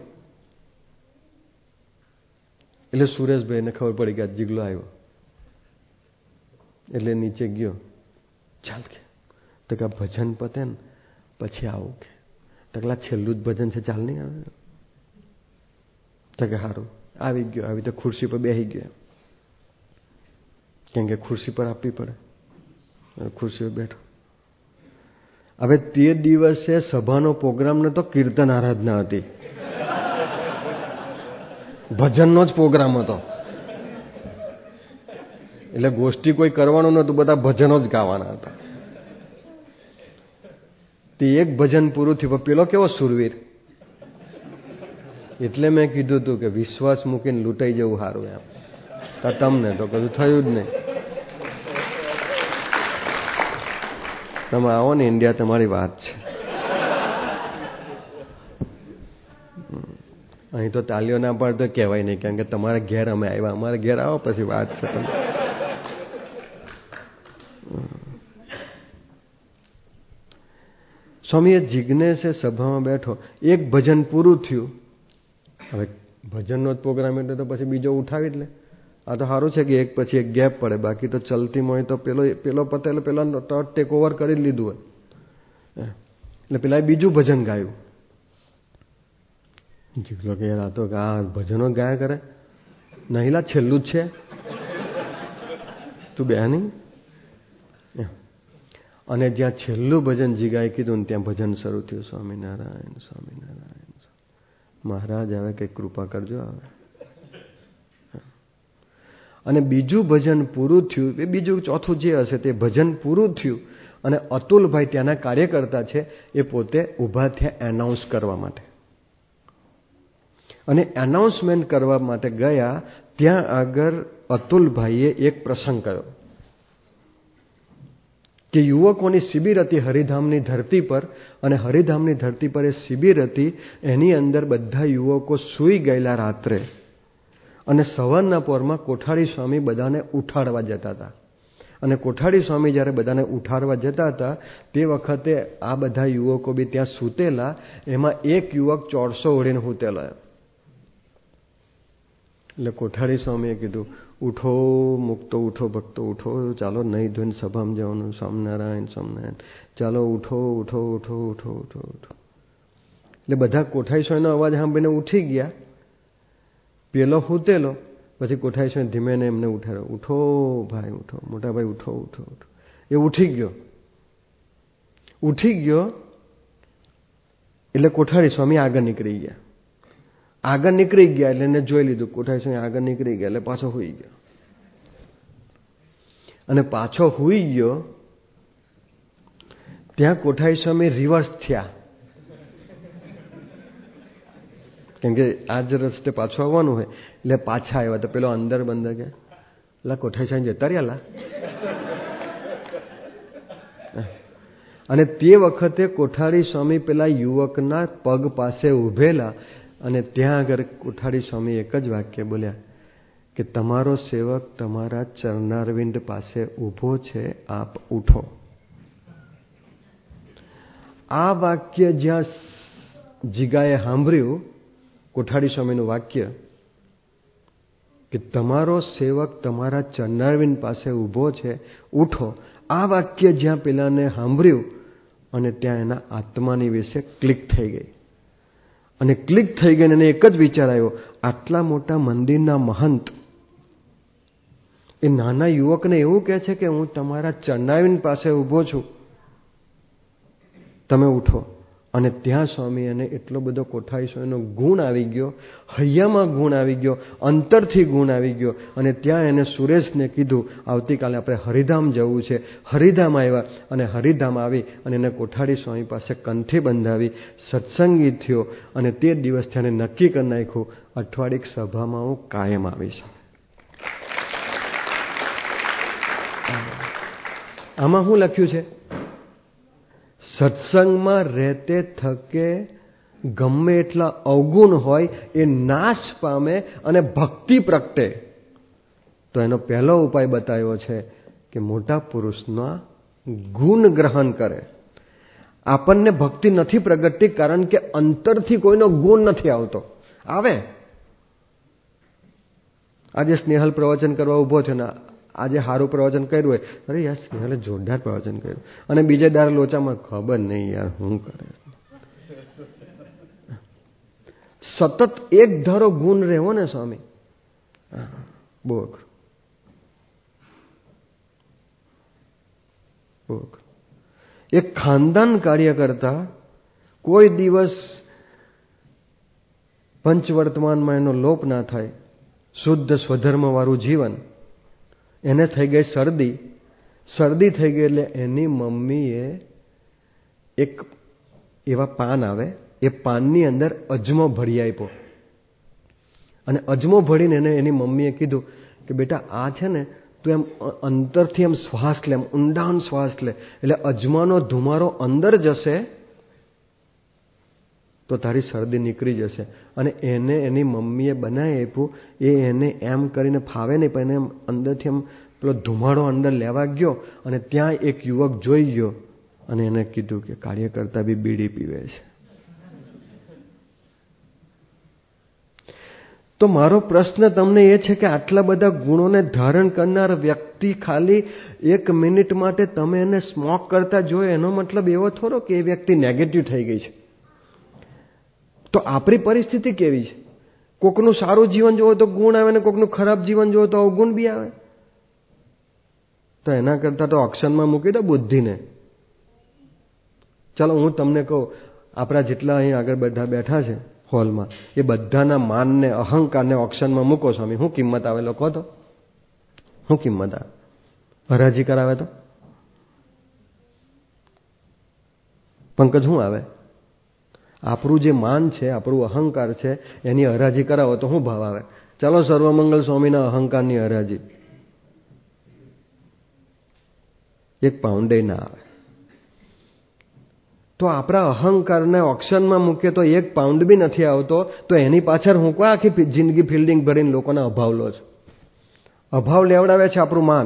એટલે સુરેશભાઈને ખબર પડી કે જીગલો આવ્યો, એટલે નીચે ગયો. ચાલ કે, તો કે ભજન પતે ને પછી આવું કે, તકલા છેલ્લું જ ભજન છે, ચાલ નહીં આવે. તો કે સારું. આવી ગયો, આવી તો ખુરશી પર બેસી ગયો, કેમ કે ખુરશી પર આપવી પડે. ખુરશી પર બેઠો. હવે તે દિવસે સભાનો પ્રોગ્રામ નતો, કીર્તન આરાધના હતી, ભજનનો જ પ્રોગ્રામ હતો. એટલે ગોષ્ઠી કોઈ કરવાનું નતું, બધા ભજનો જ ગાવાના હતા. તે એક ભજન પૂરું થયું, પેલો કેવો સુરવીર, એટલે મેં કીધું હતું કે વિશ્વાસ મૂકીને લૂંટાઈ જવું સારું એમ. તમને તો કશું થયું જ નહીં. તમે આવો ને ઇન્ડિયા, તમારી વાત છે. અહીં તો તાલીઓ ના પાડતો કહેવાય નહીં, કારણ કે તમારા ઘેર અમે આવ્યા. અમારા ઘેર આવો પછી વાત છે. તમે સ્વામી એ જિજ્ઞેશે સભામાં બેઠો, એક ભજન પૂરું થયું. હવે ભજનનો જ પ્રોગ્રામ એટલે તો પછી બીજો ઉઠાવી જ લે. આ તો સારું છે કે એક પછી એક ગેપ પડે, બાકી તો ચલતી હોય તો પેલો પતે એટલે પેલા તરત ટેક ઓવર કરી જ લીધું હોય. એટલે પેલા બીજું ભજન ગાયું. જીગલો કે યાર આ તો આ ભજનો ગાયા કરે, નહીલા છેલ્લું જ છે, તું બે નહીં. અને જ્યાં છેલ્લું ભજન જીગાએ કીધું ને ત્યાં ભજન શરૂ થયું, સ્વામિનારાયણ સ્વામિનારાયણ. મહારાજ આવે કંઈક કૃપા કરજો આવે. અને બીજું ભજન પૂરું થયું, એ બીજું ચોથું જે હશે તે ભજન પૂરું થયું. અને અતુલભાઈ ત્યાંના કાર્યકર્તા છે, એ પોતે ઊભા થયા એનાઉન્સ કરવા માટે. અને એનાઉન્સમેન્ટ કરવા માટે ગયા ત્યાં આગળ અતુલભાઈએ એક પ્રસંગ કર્યો કે યુવકોની શિબિર હતી હરિધામની ધરતી પર, અને હરિધામની ધરતી પર એ શિબિર હતી. એની અંદર બધા યુવકો સૂઈ ગયેલા રાત્રે, અને સવારના પોરમાં કોઠારી સ્વામી બધાને ઉઠાડવા જતા હતા. અને કોઠારી સ્વામી જ્યારે બધાને ઉઠાડવા જતા હતા તે વખતે આ બધા યુવકો બી ત્યાં સૂતેલા. એમાં એક યુવક 400 ઓળીને સૂતેલો. એટલે કોઠારી સ્વામીએ કીધું, ઉઠો મુક્તો, ઉઠો ભક્તો, ઉઠો, ચાલો નહીં ધોઈને સભામાં જવાનું, સ્વામિનારાયણ સ્વામિનારાયણ, ચાલો ઉઠો ઉઠો ઉઠો ઉઠો ઉઠો ઉઠો. એટલે બધા કોઠારી સ્વામીનો અવાજ સાંભળીને ઉઠી ગયા. પેલો સૂતેલો પછી કોઠારી સ્વામી ધીમે ને એમને ઉઠાડ્યો, ઉઠો ભાઈ ઉઠો, મોટા ભાઈ ઉઠો ઉઠો ઉઠો. એ ઉઠી ગયો એટલે કોઠારી સ્વામી આગળ નીકળી ગયા. એટલે એને જોઈ લીધું, કોઠારી સ્વામી આગળ નીકળી ગયા એટલે પાછો સૂઈ ગયો. અને પાછો સૂઈ ગયો ત્યાં કોઠારી સ્વામી રિવર્સ થયા, કેમ કે આ જ રસ્તે પાછું આવવાનું હોય. એટલે પાછા આવ્યા તો પેલો અંદર બંદર કે લા કોઠારી સ્વામી જતા રહ્યા લા. અને તે વખતે કોઠારી સ્વામી પેલા યુવકના પગ પાસે ઉભેલા, અને ત્યાં આગળ કોઠારી સ્વામી એક જ વાક્ય બોલ્યા કે તમારો સેવક તમારા ચરણારવિંદ પાસે ઊભો છે, આપ ઉઠો. આ વાક્ય જ્યાં જીગાએ સાંભળ્યું, કોઠારી સ્વામીનું વાક્ય કે તમારો સેવક તમારા ચરણારવિંદ પાસે ઊભો છે, ઉઠો. આ વાક્ય જ્યાં પેલાને સાંભળ્યું અને ત્યાં એના આત્માની વિશે ક્લિક થઈ ગઈ. અને ક્લિક થઈ ગઈને એને એક જ વિચાર આવ્યો, આટલા મોટા મંદિરના મહંત એ નાના યુવકને એવું કહે છે કે હું તમારા ચરણારવિંદ પાસે ઊભો છું, તમે ઉઠો. અને ત્યાં સ્વામી એને એટલો બધો કોઠારી સ્વામીનો ગુણ આવી ગયો, હૈયામાં ગુણ આવી ગયો, અંતરથી ગુણ આવી ગયો. અને ત્યાં એને સુરેશને કીધું આવતીકાલે આપણે હરિધામ જવું છે. હરિધામ આવ્યા, અને હરિધામ આવી અને એને કોઠારી સ્વામી પાસે કંઠી બંધાવી, સત્સંગી થયો. અને તે દિવસ તેને નક્કી કરી નાખ્યું, અઠવાડિક સભામાં હું કાયમ આવીશ. આમાં શું લખ્યું છે? સત્સંગમાં રહેતે થકે ગમે એટલા અવગુણ હોય એ નાશ પામે અને ભક્તિ પ્રગટે. તો એનો પહેલો ઉપાય બતાવ્યો છે કે મોટા પુરુષના ગુણ ગ્રહણ કરે. આપણને ભક્તિ નથી પ્રગટતી કારણ કે અંતરથી કોઈનો ગુણ નથી આવતો. આવે આજે સ્નેહલ પ્રવચન કરવા ઊભો છે ને આજે સારું પ્રવચન કર્યું હોય, અરે યાર સ્નેહલે જોરદાર પ્રવચન કર્યું, અને બીજે દાર લોચામાં ખબર નહીં યાર શું કરે. સતત એક ધારો ગુણ રહેવો ને સ્વામી, બહુ અઘરું. એક ખાનદાન કાર્ય કરતા કોઈ દિવસ પંચવર્તમાનમાં એનો લોપ ના થાય, શુદ્ધ સ્વધર્મવાળું જીવન. એને થઈ ગઈ શરદી થઈ ગઈ એટલે એની મમ્મીએ એક એવા પાન આવે, એ પાનની અંદર અજમો ભરી આપ્યો અને અજમો ભળીને એને એની મમ્મીએ કીધું કે બેટા આ છે ને તું એમ અંતરથી એમ શ્વાસ લે, એમ ઊંડાણ શ્વાસ લે, એટલે અજમાનો ધુમારો અંદર જશે તો તારી શરદી નીકળી જશે. અને એને એની મમ્મીએ બનાવી આપ્યું. એને એમ કરીને ફાવે નહીં, પણ એને એમ અંદરથી એમ પેલો ધુમાડો અંદર લેવા ગયો અને ત્યાં એક યુવક જોઈ ગયો અને એને કીધું કે કાર્યકર્તા બી બીડી પીવે છે. તો મારો પ્રશ્ન તમને એ છે કે આટલા બધા ગુણોને ધારણ કરનાર વ્યક્તિ ખાલી 1 મિનિટ માટે તમે એને સ્મોક કરતા જોયો, એનો મતલબ એવો થોડો કે એ વ્યક્તિ નેગેટિવ થઈ ગઈ છે. તો આપણી પરિસ્થિતિ કેવી છે? કોકનું સારું જીવન જોવો તો ગુણ આવે ને કોકનું ખરાબ જીવન જોવો તો અવગુણ બી આવે. તો એના કરતાં તો ઓક્શનમાં મૂકી દો બુદ્ધિને. ચાલો હું તમને કહું, આપણા જેટલા અહીં આગળ બધા બેઠા છે હોલમાં, એ બધાના માનને અહંકારને ઓક્શનમાં મૂકો સ્વામી, શું કિંમત આવે લોકો? તો શું કિંમત આવે? હરાજી કરાવે તો પંકજ શું આવે? આપણું જે માન છે, આપણું અહંકાર છે, એની હરાજી કરાવો તો શું ભાવ આવે? ચાલો સર્વમંગલ સ્વામીના અહંકારની હરાજી, 1 પાઉન્ડે ના આવે. તો આપણા અહંકારને ઓક્શનમાં મૂકીએ તો 1 પાઉન્ડ બી નથી આવતો. તો એની પાછળ હું કોઈ આખી જિંદગી ફિલ્ડિંગ ભરીને લોકોના અભાવ લો છું. અભાવ લેવડાવે છે આપણું માન.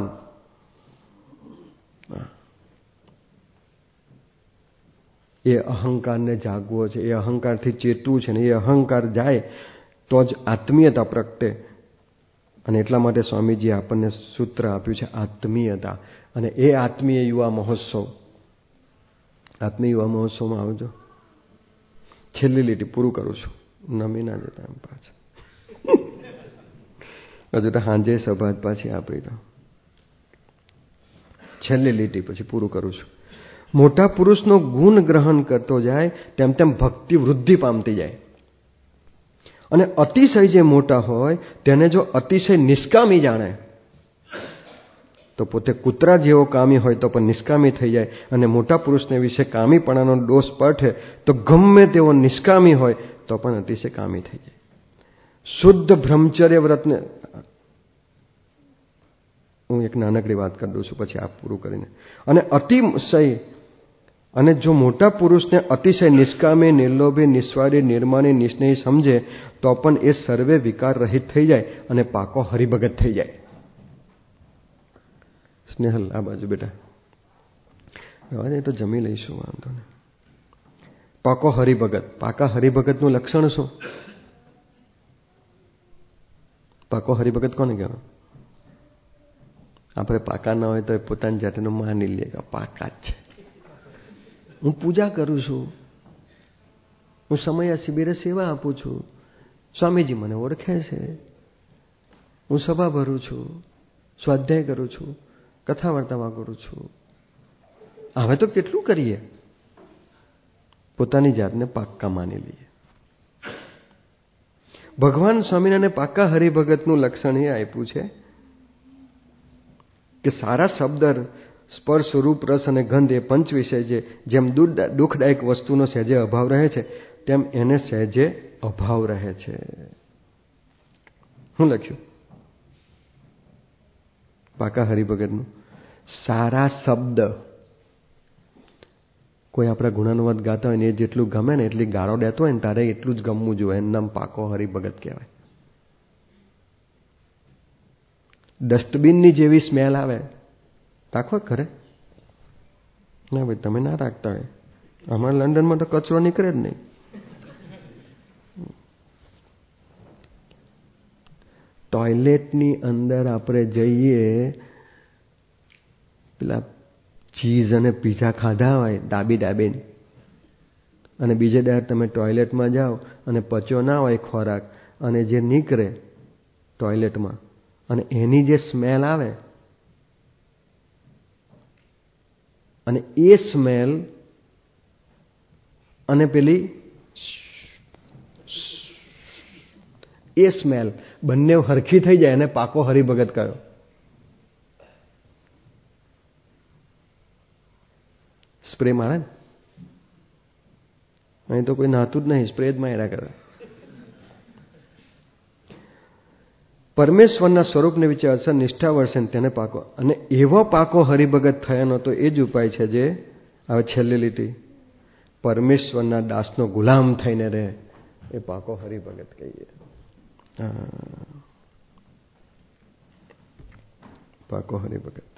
એ અહંકારને જાગવો છે, એ અહંકારથી ચેતવું છે, ને એ અહંકાર જાય તો જ આત્મીયતા પ્રગટે. અને એટલા માટે સ્વામીજીએ આપણને સૂત્ર આપ્યું છે આત્મીયતા. અને એ આત્મીય યુવા મહોત્સવ, આત્મીય યુવા મહોત્સવમાં આવજો. છેલ્લી લીટી પૂરું કરું છું, નમી ના જતા એમ પાછા. હજુ તો સાંજે સભા પાછી આપણી તો છેલ્લી લીટી પછી પૂરું કરું છું. મોટા પુરુષનો ગુણ ગ્રહણ કરતો જાય તેમ તેમ ભક્તિ વૃદ્ધિ પામતી જાય. અને અતિશય જે મોટા હોય તેને જો અતિશય નિષ્કામી જાણે તો પોતે કૂતરા જેવો કામી હોય તો પણ નિષ્કામી થઈ જાય. અને મોટા પુરુષને વિશે કામીપણાનો દોષ પડે તો ગમે તેવો નિષ્કામી હોય તો પણ અતિશય કામી થઈ જાય. શુદ્ધ બ્રહ્મચર્ય વ્રતને હું એક નાનકડી વાત કરી દઉં છું પછી આપ પૂરું કરીને. અને અતિશય, અને જો મોટા પુરુષને અતિશય નિષ્કામી, નિર્લોભી, નિસ્વાર્થી, નિર્માની, નિસ્નેહી સમજે તો પણ એ સર્વે વિકાર રહિત થઈ જાય અને પાકો હરિભગત થઈ જાય. સ્નેહલ આ બાજુ બેટા, હવે તો જમી લઈશું, વાંધો નહીં. પાકો હરિભગત. પાકા હરિભગતનું લક્ષણ શું? પાકો હરિભગત કોને કહેવાય? આપણે પાકા ના હોય તો એ પોતાની જાતનું માની લે કે પાકા જ છે. હું પૂજા કરું છું, હું સમય શિબિરે સેવા આપું છું, સ્વામીજી મને ઓળખે છે, હું સભા ભરું છું, સ્વાધ્યાય કરું છું, કથા વાર્તામાં કરું છું. હવે તો કેટલું કરીએ, પોતાની જાતને પાક્કા માની લઈએ. ભગવાન સ્વામિનારાયણે પાક્કા હરિભગતનું લક્ષણ એ આપ્યું છે કે સારા શબ્દ, સ્પર્શ, રૂપ, રસ અને ગંધ એ પંચ વિષય છે. જેમ દુઃખદાયક વસ્તુનો સહેજે અભાવ રહે છે તેમ એને સહેજે અભાવ રહે છે. શું લખ્યું પાકા હરિભગતનું? સારા શબ્દ. કોઈ આપણા ગુણાનુવાદ ગાતા હોય ને એ જેટલું ગમે ને એટલી ગાળો દેતો હોય ને તારે એટલું જ ગમવું જોઈએ. એનું નામ પાકો હરિભગત કહેવાય. ડસ્ટબિનની જેવી સ્મેલ આવે, રાખો ઘરે? ના ભાઈ, તમે ના રાખતા હોય. અમારા લંડનમાં તો કચરો નીકળે જ નહીં. ટોયલેટની અંદર આપણે જઈએ, પેલા ચીઝ અને પીઝા ખાધા હોય દાબીને, અને બીજે દાડે તમે ટોયલેટમાં જાઓ અને પચ્યો ના હોય ખોરાક, અને જે નીકળે ટોયલેટમાં અને એની જે સ્મેલ આવે, અને એ સ્મેલ અને પેલી એ સ્મેલ બંને હરખી થઈ જાય અને પાકો હરિભગત કયો. સ્પ્રે મારે ને અહીં તો કોઈ નાતું જ નહીં, સ્પ્રે જ માર્યા કરે. પરમેશ્વરના સ્વરૂપને વિશે અસર નિષ્ઠા વર્ષે તેને પાકો, અને એવો પાકો હરિભગત થયાનો તો એ જ ઉપાય છે જે હવે છેલ્લી લીટી, પરમેશ્વરના દાસનો ગુલામ થઈને રહે, એ પાકો હરિભગત કહીએ. પાકો હરિભગત.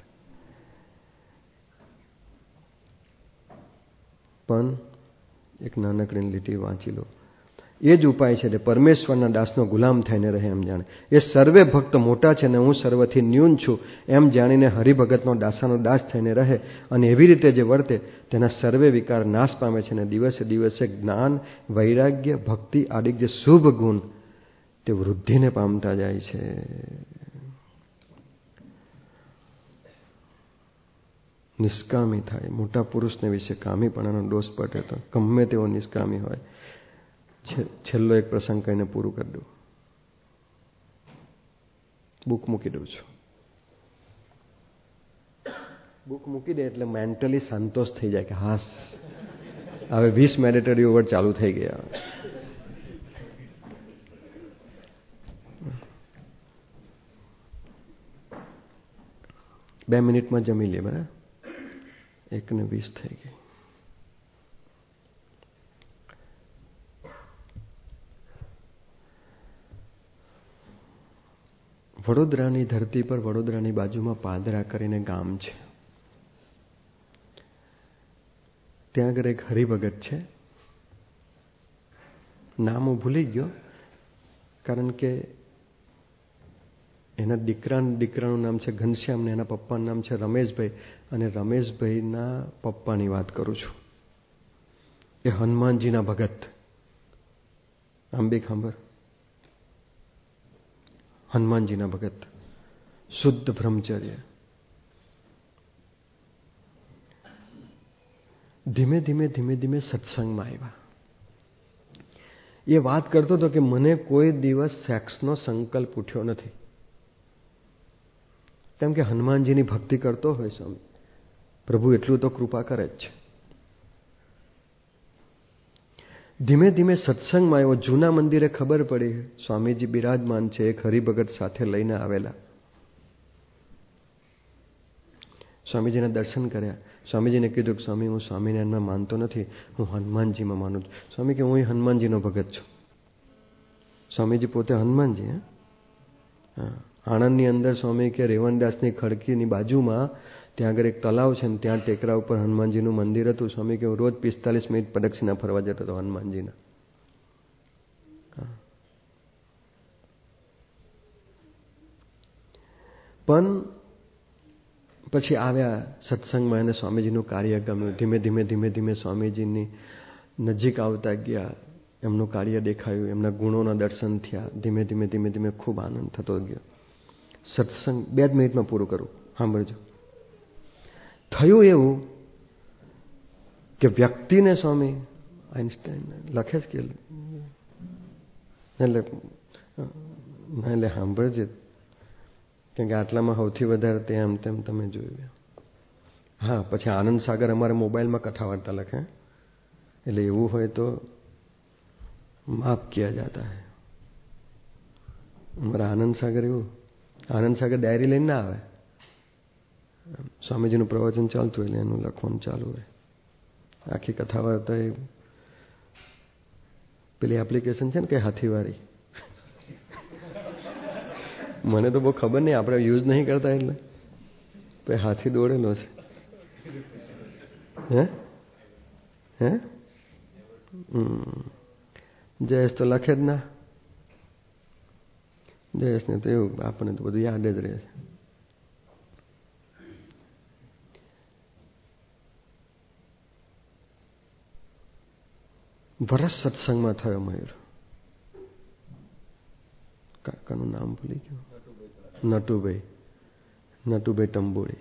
પણ એક નાનકડી લીટી વાંચી લો. એ જ ઉપાય છે તે પરમેશ્વરના દાસનો ગુલામ થઈને રહે એમ જાણે. એ સર્વે ભક્ત મોટા છે ને હું સર્વથી ન્યૂન છું એમ જાણીને હરિભગતનો દાસાનો દાસ થઈને રહે, અને એવી રીતે જે વર્તે તેના સર્વે વિકાર નાશ પામે છે, અને દિવસે દિવસે જ્ઞાન, વૈરાગ્ય, ભક્તિ આદિ જે શુભ ગુણ તે વૃદ્ધિને પામતા જાય છે. નિષ્કામી થાય. મોટા પુરુષને વિશે કામીપણાનો દોષ પટે તો ગમે તેવો નિષ્કામી હોય. છેલ્લો એક પ્રસંગ કહીને પૂરું કરી દઉં. બુક મૂકી દઉં છું. બુક મૂકી દે એટલે મેન્ટલી સંતોષ થઈ જાય કે હાસ હવે 20 મેડિટેટિવ વર્ડ ચાલુ થઈ ગયા. બે મિનિટમાં જમી લે. બરાબર, 1:20 થઈ ગઈ. વડોદરાની ધરતી પર, વડોદરાની બાજુમાં પાદરા કરીને ગામ છે. ત્યાં આગળ એક હરિભગત છે. નામ હું ભૂલી ગયો, કારણ કે એના દીકરાનું નામ છે ઘનશ્યામ ને એના પપ્પાનું નામ છે રમેશભાઈ, અને રમેશભાઈના પપ્પાની વાત કરું છું. એ હનુમાનજીના ભગત. આંબી ખાંભર હનુમાનજીના ભગત, શુદ્ધ બ્રહ્મચર્ય. ધીમે ધીમે સત્સંગમાં આવ્યા. એ વાત કરતો હતો કે મને કોઈ દિવસ સેક્સનો સંકલ્પ ઉઠ્યો નથી, કેમ કે હનુમાનજીની ભક્તિ કરતો હોય સ્વામી, પ્રભુ એટલું તો કૃપા કરે જ છે. ધીમે ધીમે સત્સંગમાં આવ્યો. જૂના મંદિરે ખબર પડી સ્વામીજી બિરાજમાન છે. એક હરિભગત સાથે લઈને આવેલા. સ્વામીજીના દર્શન કર્યા. સ્વામીજીને કીધું કે સ્વામી, હું સ્વામિનારાયણમાં માનતો નથી, હું હનુમાનજીમાં માનું છું. સ્વામી કે હું હનુમાનજીનો ભગત છું. સ્વામીજી પોતે હનુમાનજી. હા, આણંદની અંદર સ્વામી કે રેવનદાસની ખડકીની બાજુમાં ત્યાં આગળ એક તલાવ છે ને ત્યાં ટેકરા ઉપર હનુમાનજીનું મંદિર હતું. સ્વામી કે હું રોજ 45 મિનિટ પ્રદક્ષિણા ફરવા જતો હતો હનુમાનજીના. પણ પછી આવ્યા સત્સંગમાં, એને સ્વામીજીનું કાર્ય ગમ્યું. ધીમે ધીમે સ્વામીજીની નજીક આવતા ગયા. એમનું કાર્ય દેખાયું, એમના ગુણોના દર્શન થયા. ધીમે ધીમે ખૂબ આનંદ થતો ગયો. સત્સંગ 2 જ મિનિટમાં પૂરું કરું, સાંભળજો. થયું એવું કે વ્યક્તિને સ્વામી આઈન્સ્ટાઈન લખે છે કે એટલે સાંભળજે, કેમ કે આટલામાં સૌથી વધારે તેમ તમે જોયું. હા, પછી આનંદ સાગર અમારે મોબાઈલમાં કથા વાર્તા લખે, એટલે એવું હોય તો માફ કિયા જાતા હૈ. અમારા આનંદ સાગર એવું, આનંદ સાગર ડાયરી લઈને ના આવે. સ્વામીજીનું પ્રવચન ચાલતું એટલે એનું લખવાનું ચાલુ હોય. આખી કથા વાર્તા એ પેલી એપ્લિકેશન છે ને કે હાથીવારી, મને તો બહુ ખબર નહીં, આપણે યુઝ નહીં કરતા એટલે પછી હાથી દોડેલો છે. હે જયેશ તો લખે જ ના. જયેશને તો એવું, આપણને તો બધું યાદ જ રહે છે. વરસ સત્સંગમાં થયો મયુર. કાકાનું નામ ભૂલી ગયું. નટુભાઈ ટંબોળી.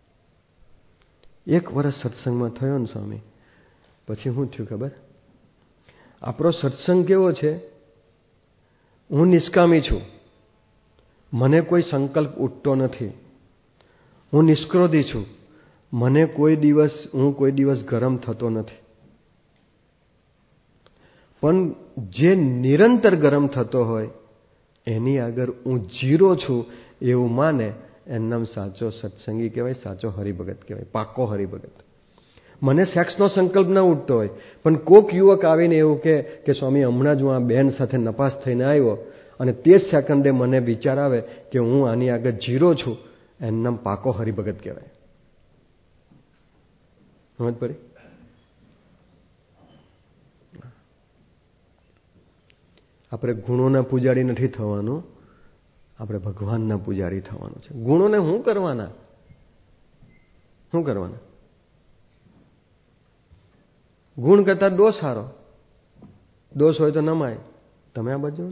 1 વર્ષ સત્સંગમાં થયો ને સ્વામી. પછી શું થયું ખબર? આપણો સત્સંગ કેવો છે? હું નિષ્કામી છું, મને કોઈ સંકલ્પ ઉઠતો નથી. હું નિષ્ક્રોધી છું, મને હું કોઈ દિવસ ગરમ થતો નથી. પણ જે નિરંતર ગરમ થતો હોય એની આગળ હું 0 છું એવું માને એનું નામ સાચો સત્સંગી કહેવાય, સાચો હરિભગત કહેવાય, પાકો હરિભગત. મને સેક્સનો સંકલ્પ ન ઉઠતો હોય પણ કોક યુવક આવીને એવું કે સ્વામી હમણાં જ હું આ બેન સાથે નપાસ થઈને આવ્યો અને તે જ સેકન્ડે મને વિચાર આવે કે હું આની આગળ 0 છું, એનું નામ પાકો હરિભગત કહેવાય. સમજ પડી? આપણે ગુણોના પૂજારી નથી થવાનું, આપણે ભગવાનના પૂજારી થવાનું છે. ગુણોને શું કરવાના? ગુણ કરતા દોષ સારો. દોષ હોય તો નમાય. તમે આ બાજુ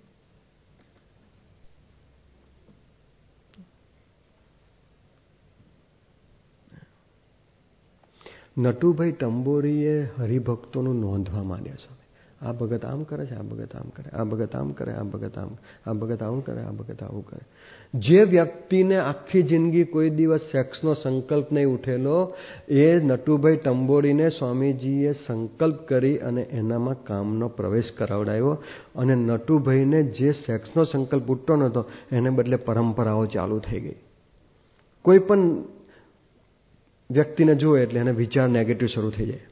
નટુભાઈ ટંબોરીએ હરિભક્તોનું નોંધવા માંડ્યા છે. આ ભગત આમ કરે છે, આ ભગત આમ કરે, આ ભગત આમ કરે, આ ભગત આમ, આ ભગત આવું કરે, આ ભગત આવું કરે. જે વ્યક્તિને આખી જિંદગી કોઈ દિવસ સેક્સનો સંકલ્પ નહીં ઉઠેલો, એ નટુભાઈ ટંબોરીને સ્વામીજીએ સંકલ્પ કરી અને એનામાં કામનો પ્રવેશ કરાવડાવ્યો. અને નટુભાઈને જે સેક્સનો સંકલ્પ ઉઠતો નહોતો એને બદલે પરંપરાઓ ચાલુ થઈ ગઈ. કોઈ પણ વ્યક્તિને જુએ એટલે એને વિચાર નેગેટિવ શરૂ થઈ જાય.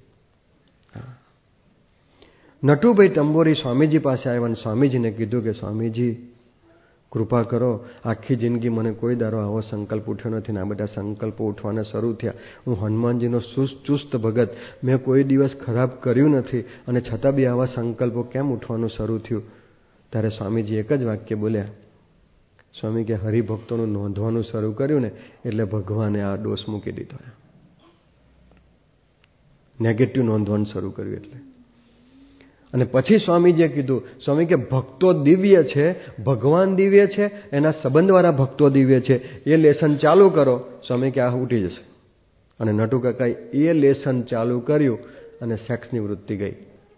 નટુભાઈ ટંબોરી સ્વામીજી પાસે આવ્યા અને સ્વામીજીને કીધું કે સ્વામીજી કૃપા કરો, આખી જિંદગી મને કોઈ દારો આવો સંકલ્પ ઉઠ્યો નથી ને આ બધા સંકલ્પો ઉઠવાના શરૂ થયા. હું હનુમાનજીનો ચુસ્ત ભગત, મેં કોઈ દિવસ ખરાબ કર્યું નથી અને છતાં બી આવા સંકલ્પો કેમ ઉઠવાનું શરૂ થયું? ત્યારે સ્વામીજી એક જ વાક્ય બોલ્યા. સ્વામી કે હરિભક્તોનું નોંધવાનું શરૂ કર્યું ને એટલે ભગવાને આ દોષ મૂકી દીધો. નેગેટિવ નોંધવાનું શરૂ કર્યું એટલે. અને પછી સ્વામીજીએ કીધું, સ્વામી કે ભક્તો દિવ્ય છે, ભગવાન દિવ્ય છે, એના સંબંધવાળા ભક્તો દિવ્ય છે, એ લેસન ચાલુ કરો. સ્વામી કે આ ઉઠી જશે. અને નટુ કાકાએ એ લેસન ચાલુ કર્યું અને સેક્સની વૃત્તિ ગઈ.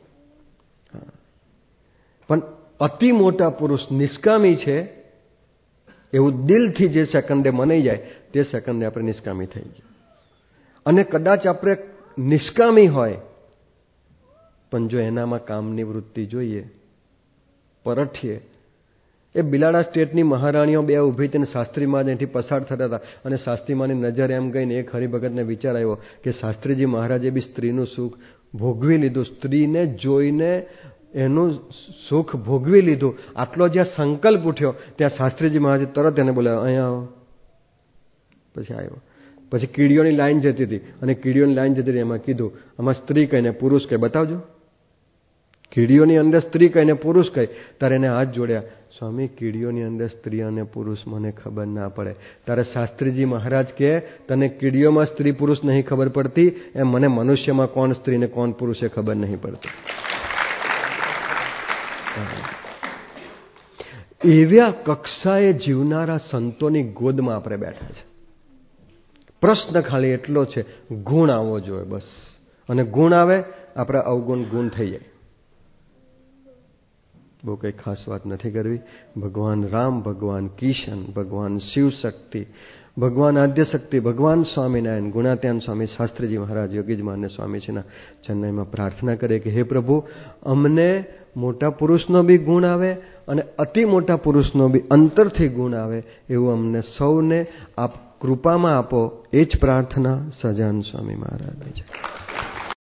પણ અતિ મોટા પુરુષ નિષ્કામી છે એવું દિલથી જે સેકન્ડે મનાઈ જાય તે સેકન્ડે આપણે નિષ્કામી થઈ ગયા. અને કદાચ આપણે નિષ્કામી હોય પણ જો એનામાં કામની વૃત્તિ જોઈએ, પરઠીએ. એ બિલાડા સ્ટેટની મહારાણીઓ બે ઊભી થઈને શાસ્ત્રીમાં અહીંથી પસાર થતા હતા અને શાસ્ત્રીમાંની નજર એમ ગઈને એક હરિભગતને વિચાર આવ્યો કે શાસ્ત્રીજી મહારાજે બી સ્ત્રીનું સુખ ભોગવી લીધું, સ્ત્રીને જોઈને એનું સુખ ભોગવી લીધું. આટલો જ્યાં સંકલ્પ ઉઠ્યો ત્યાં શાસ્ત્રીજી મહારાજે તરત એને બોલાવ્યો, અહીંયા આવો. પછી આવ્યો. પછી કીડીઓની લાઈન જતી હતી અને કીડીઓની લાઈન જતી હતી એમાં કીધું, આમાં સ્ત્રી કહીને પુરુષ કહે બતાવજો. કીડીઓની અંદર સ્ત્રી કહીને પુરુષ કહે. ત્યારે એને હાથ જોડ્યા. સ્વામી કીડીઓની અંદર સ્ત્રી અને પુરુષ મને ખબર ના પડે. ત્યારે શાસ્ત્રીજી મહારાજ કહે તને કીડીઓમાં સ્ત્રી પુરુષ નહીં ખબર પડતી એમ મને મનુષ્યમાં કોણ સ્ત્રી ને કોણ પુરુષ એ ખબર નહીં પડતી. એવા કક્ષાએ જીવનારા સંતોની ગોદમાં આપણે બેઠા છે. પ્રશ્ન ખાલી એટલો છે, ગુણ આવવો જોઈએ બસ. અને ગુણ આવે આપણે અવગુણ ગુણ થઈ જાય. બહુ કંઈ ખાસ વાત નથી કરવી. ભગવાન રામ, ભગવાન કિશન, ભગવાન શિવ શક્તિ, ભગવાન આદ્ય શક્તિ, ભગવાન સ્વામિનારાયણ, ગુણાત્યાન સ્વામી શાસ્ત્રીજી મહારાજ, યોગીજમાન્ય સ્વામીજીના ચરણમાં પ્રાર્થના કરે કે હે પ્રભુ, અમને મોટા પુરુષનો બી ગુણ આવે અને અતિ મોટા પુરુષનો બી અંતરથી ગુણ આવે એવું અમને સૌને આપ કૃપામાં આપો. એ જ પ્રાર્થના સહજાનંદ સ્વામી મહારાજની છે.